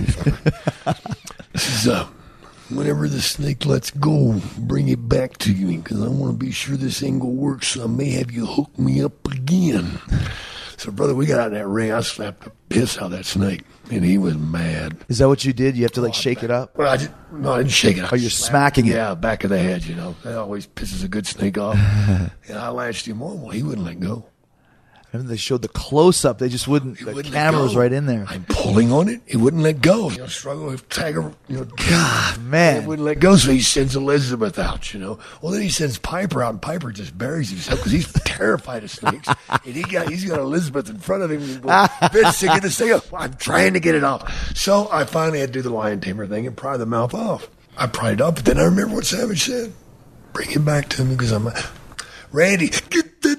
this is whenever the snake lets go, bring it back to you because I want to be sure this angle works. So I may have you hook me up again. So, brother, we got out in that ring. I slapped the piss out of that snake, and he was mad. Is that what you did? You have to shake it up? Well, I didn't shake it up. Oh, you're smacking it. Yeah, back of the head. That always pisses a good snake off. And I lashed him on. Well, he wouldn't let go. I remember they showed the close-up. They just wouldn't. The camera was right in there. I'm pulling on it. He wouldn't let go. Struggle with Tiger. God, man. He wouldn't let go, so he sends Elizabeth out, Well, then he sends Piper out, and Piper just buries himself because he's terrified of snakes. And he's got Elizabeth in front of him. He's going, Vince, get this thing off. I'm trying to get it off. So I finally had to do the lion tamer thing and pry the mouth off. I pried it up, but then I remember what Savage said. Bring it back to me because I'm Randy, get that.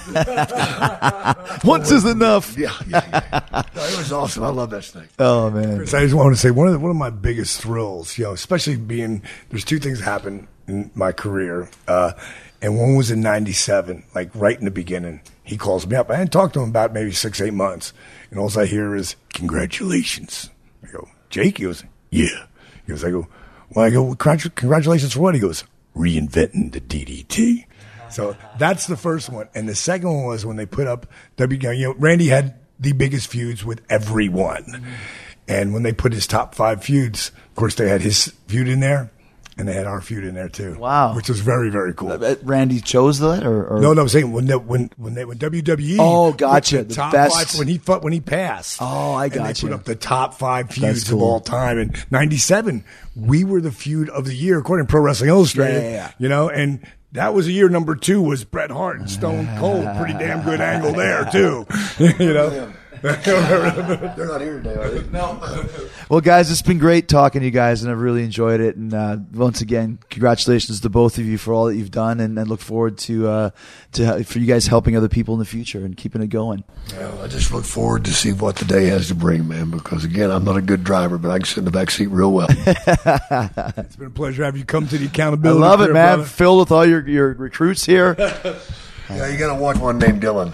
Once is enough. Yeah. No, it was awesome. I love that snake. Oh, man. Chris, I just want to say one of my biggest thrills, especially there's 2 things that happened in my career, and one was in '97, like right in the beginning. He calls me up. I hadn't talked to him about maybe 6-8 months, and all I hear is congratulations. I go, Jake? He goes, yeah. He goes, I go, congratulations for what? He goes, reinventing the DDT. So that's the first one. And the second one was when they put up Randy had the biggest feuds with everyone. And when they put his top 5 feuds, of course, they had his feud in there. and they had our feud in there too. Wow. Which was very, very cool. Randy chose that, or No, I'm saying when WWE. Oh, gotcha. The The top best. five, when he passed. Oh, I And they gotcha. put up the top 5 feuds That's cool. of all time. In '97, we were the feud of the year according to Pro Wrestling Illustrated. Yeah. You know, and that was the year. Number 2 was Bret Hart and Stone Cold. Pretty damn good angle there too. You know. They're not here today, are they? No. Well, guys, it's been great talking to you guys, and I've really enjoyed it. And once again, congratulations to both of you for all that you've done, and I look forward to for you guys helping other people in the future and keeping it going. Yeah, I just look forward to see what the day has to bring, man, because, again, I'm not a good driver, but I can sit in the back seat real well. It's been a pleasure to have you come to the I accountability. love it, Crib, man. brother. Filled with all your recruits here. Yeah, you got to watch one named Dylan.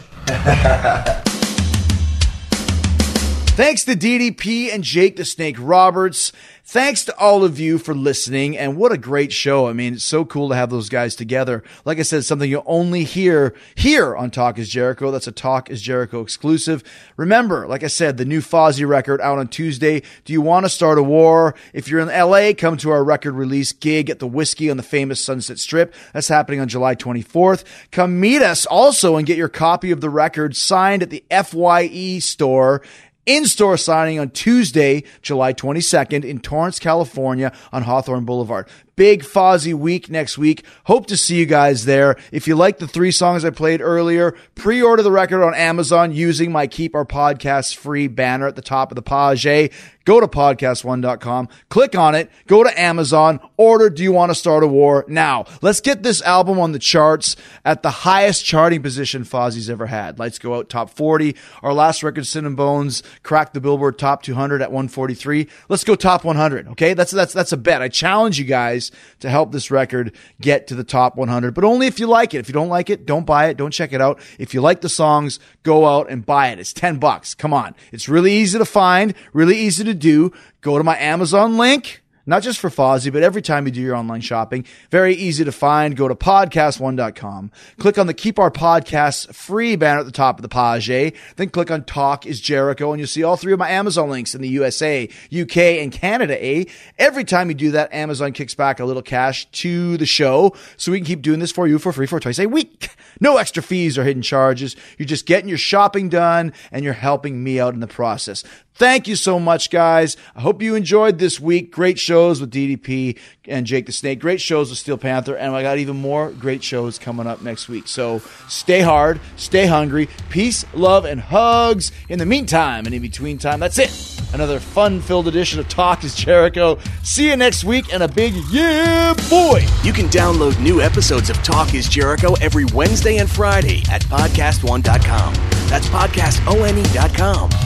Thanks to DDP and Jake the Snake Roberts. Thanks to all of you for listening, and what a great show. I mean, it's so cool to have those guys together. Like I said, it's something you'll only hear here on Talk is Jericho. That's a Talk is Jericho exclusive. Remember, like I said, the new Fozzy record out on Tuesday. Do you want to start a war? If you're in LA, come to our record release gig at the Whiskey on the famous Sunset Strip. That's happening on July 24th. Come meet us also and get your copy of the record signed at the FYE store. In-store signing on Tuesday, July 22nd in Torrance, California on Hawthorne Boulevard. Big Fozzy week next week. Hope to see you guys there. If you like the 3 songs I played earlier, pre-order the record on Amazon using my Keep Our Podcasts Free banner at the top of the page. Go to podcast1.com, click on it, go to Amazon, order Do You Want to Start a War? Now, let's get this album on the charts at the highest charting position Fozzy's ever had. Lights Go Out, top 40. Our last record, Sin and Bones, cracked the Billboard top 200 at 143. Let's go top 100, okay? That's a bet. I challenge you guys to help this record get to the top 100, but only if you like it. If you don't like it, don't buy it. Don't check it out. If you like the songs, go out and buy it. It's $10. Come on. It's really easy to find, really easy to do. Go to my Amazon link. Not just for Fozzy, but every time you do your online shopping. Very easy to find. Go to podcast1.com. Click on the Keep Our Podcasts Free banner at the top of the page. Then click on Talk is Jericho, and you'll see all 3 of my Amazon links in the USA, UK, and Canada. Every time you do that, Amazon kicks back a little cash to the show, so we can keep doing this for you for free for twice a week. No extra fees or hidden charges. You're just getting your shopping done, and you're helping me out in the process. Thank you so much, guys. I hope you enjoyed this week. Great shows with DDP and Jake the Snake. Great shows with Steel Panther. And I got even more great shows coming up next week. So stay hard, stay hungry. Peace, love, and hugs. In the meantime and in between time, that's it. Another fun-filled edition of Talk is Jericho. See you next week, and a big yeah, boy. You can download new episodes of Talk is Jericho every Wednesday and Friday at podcast1.com. That's podcastone.com.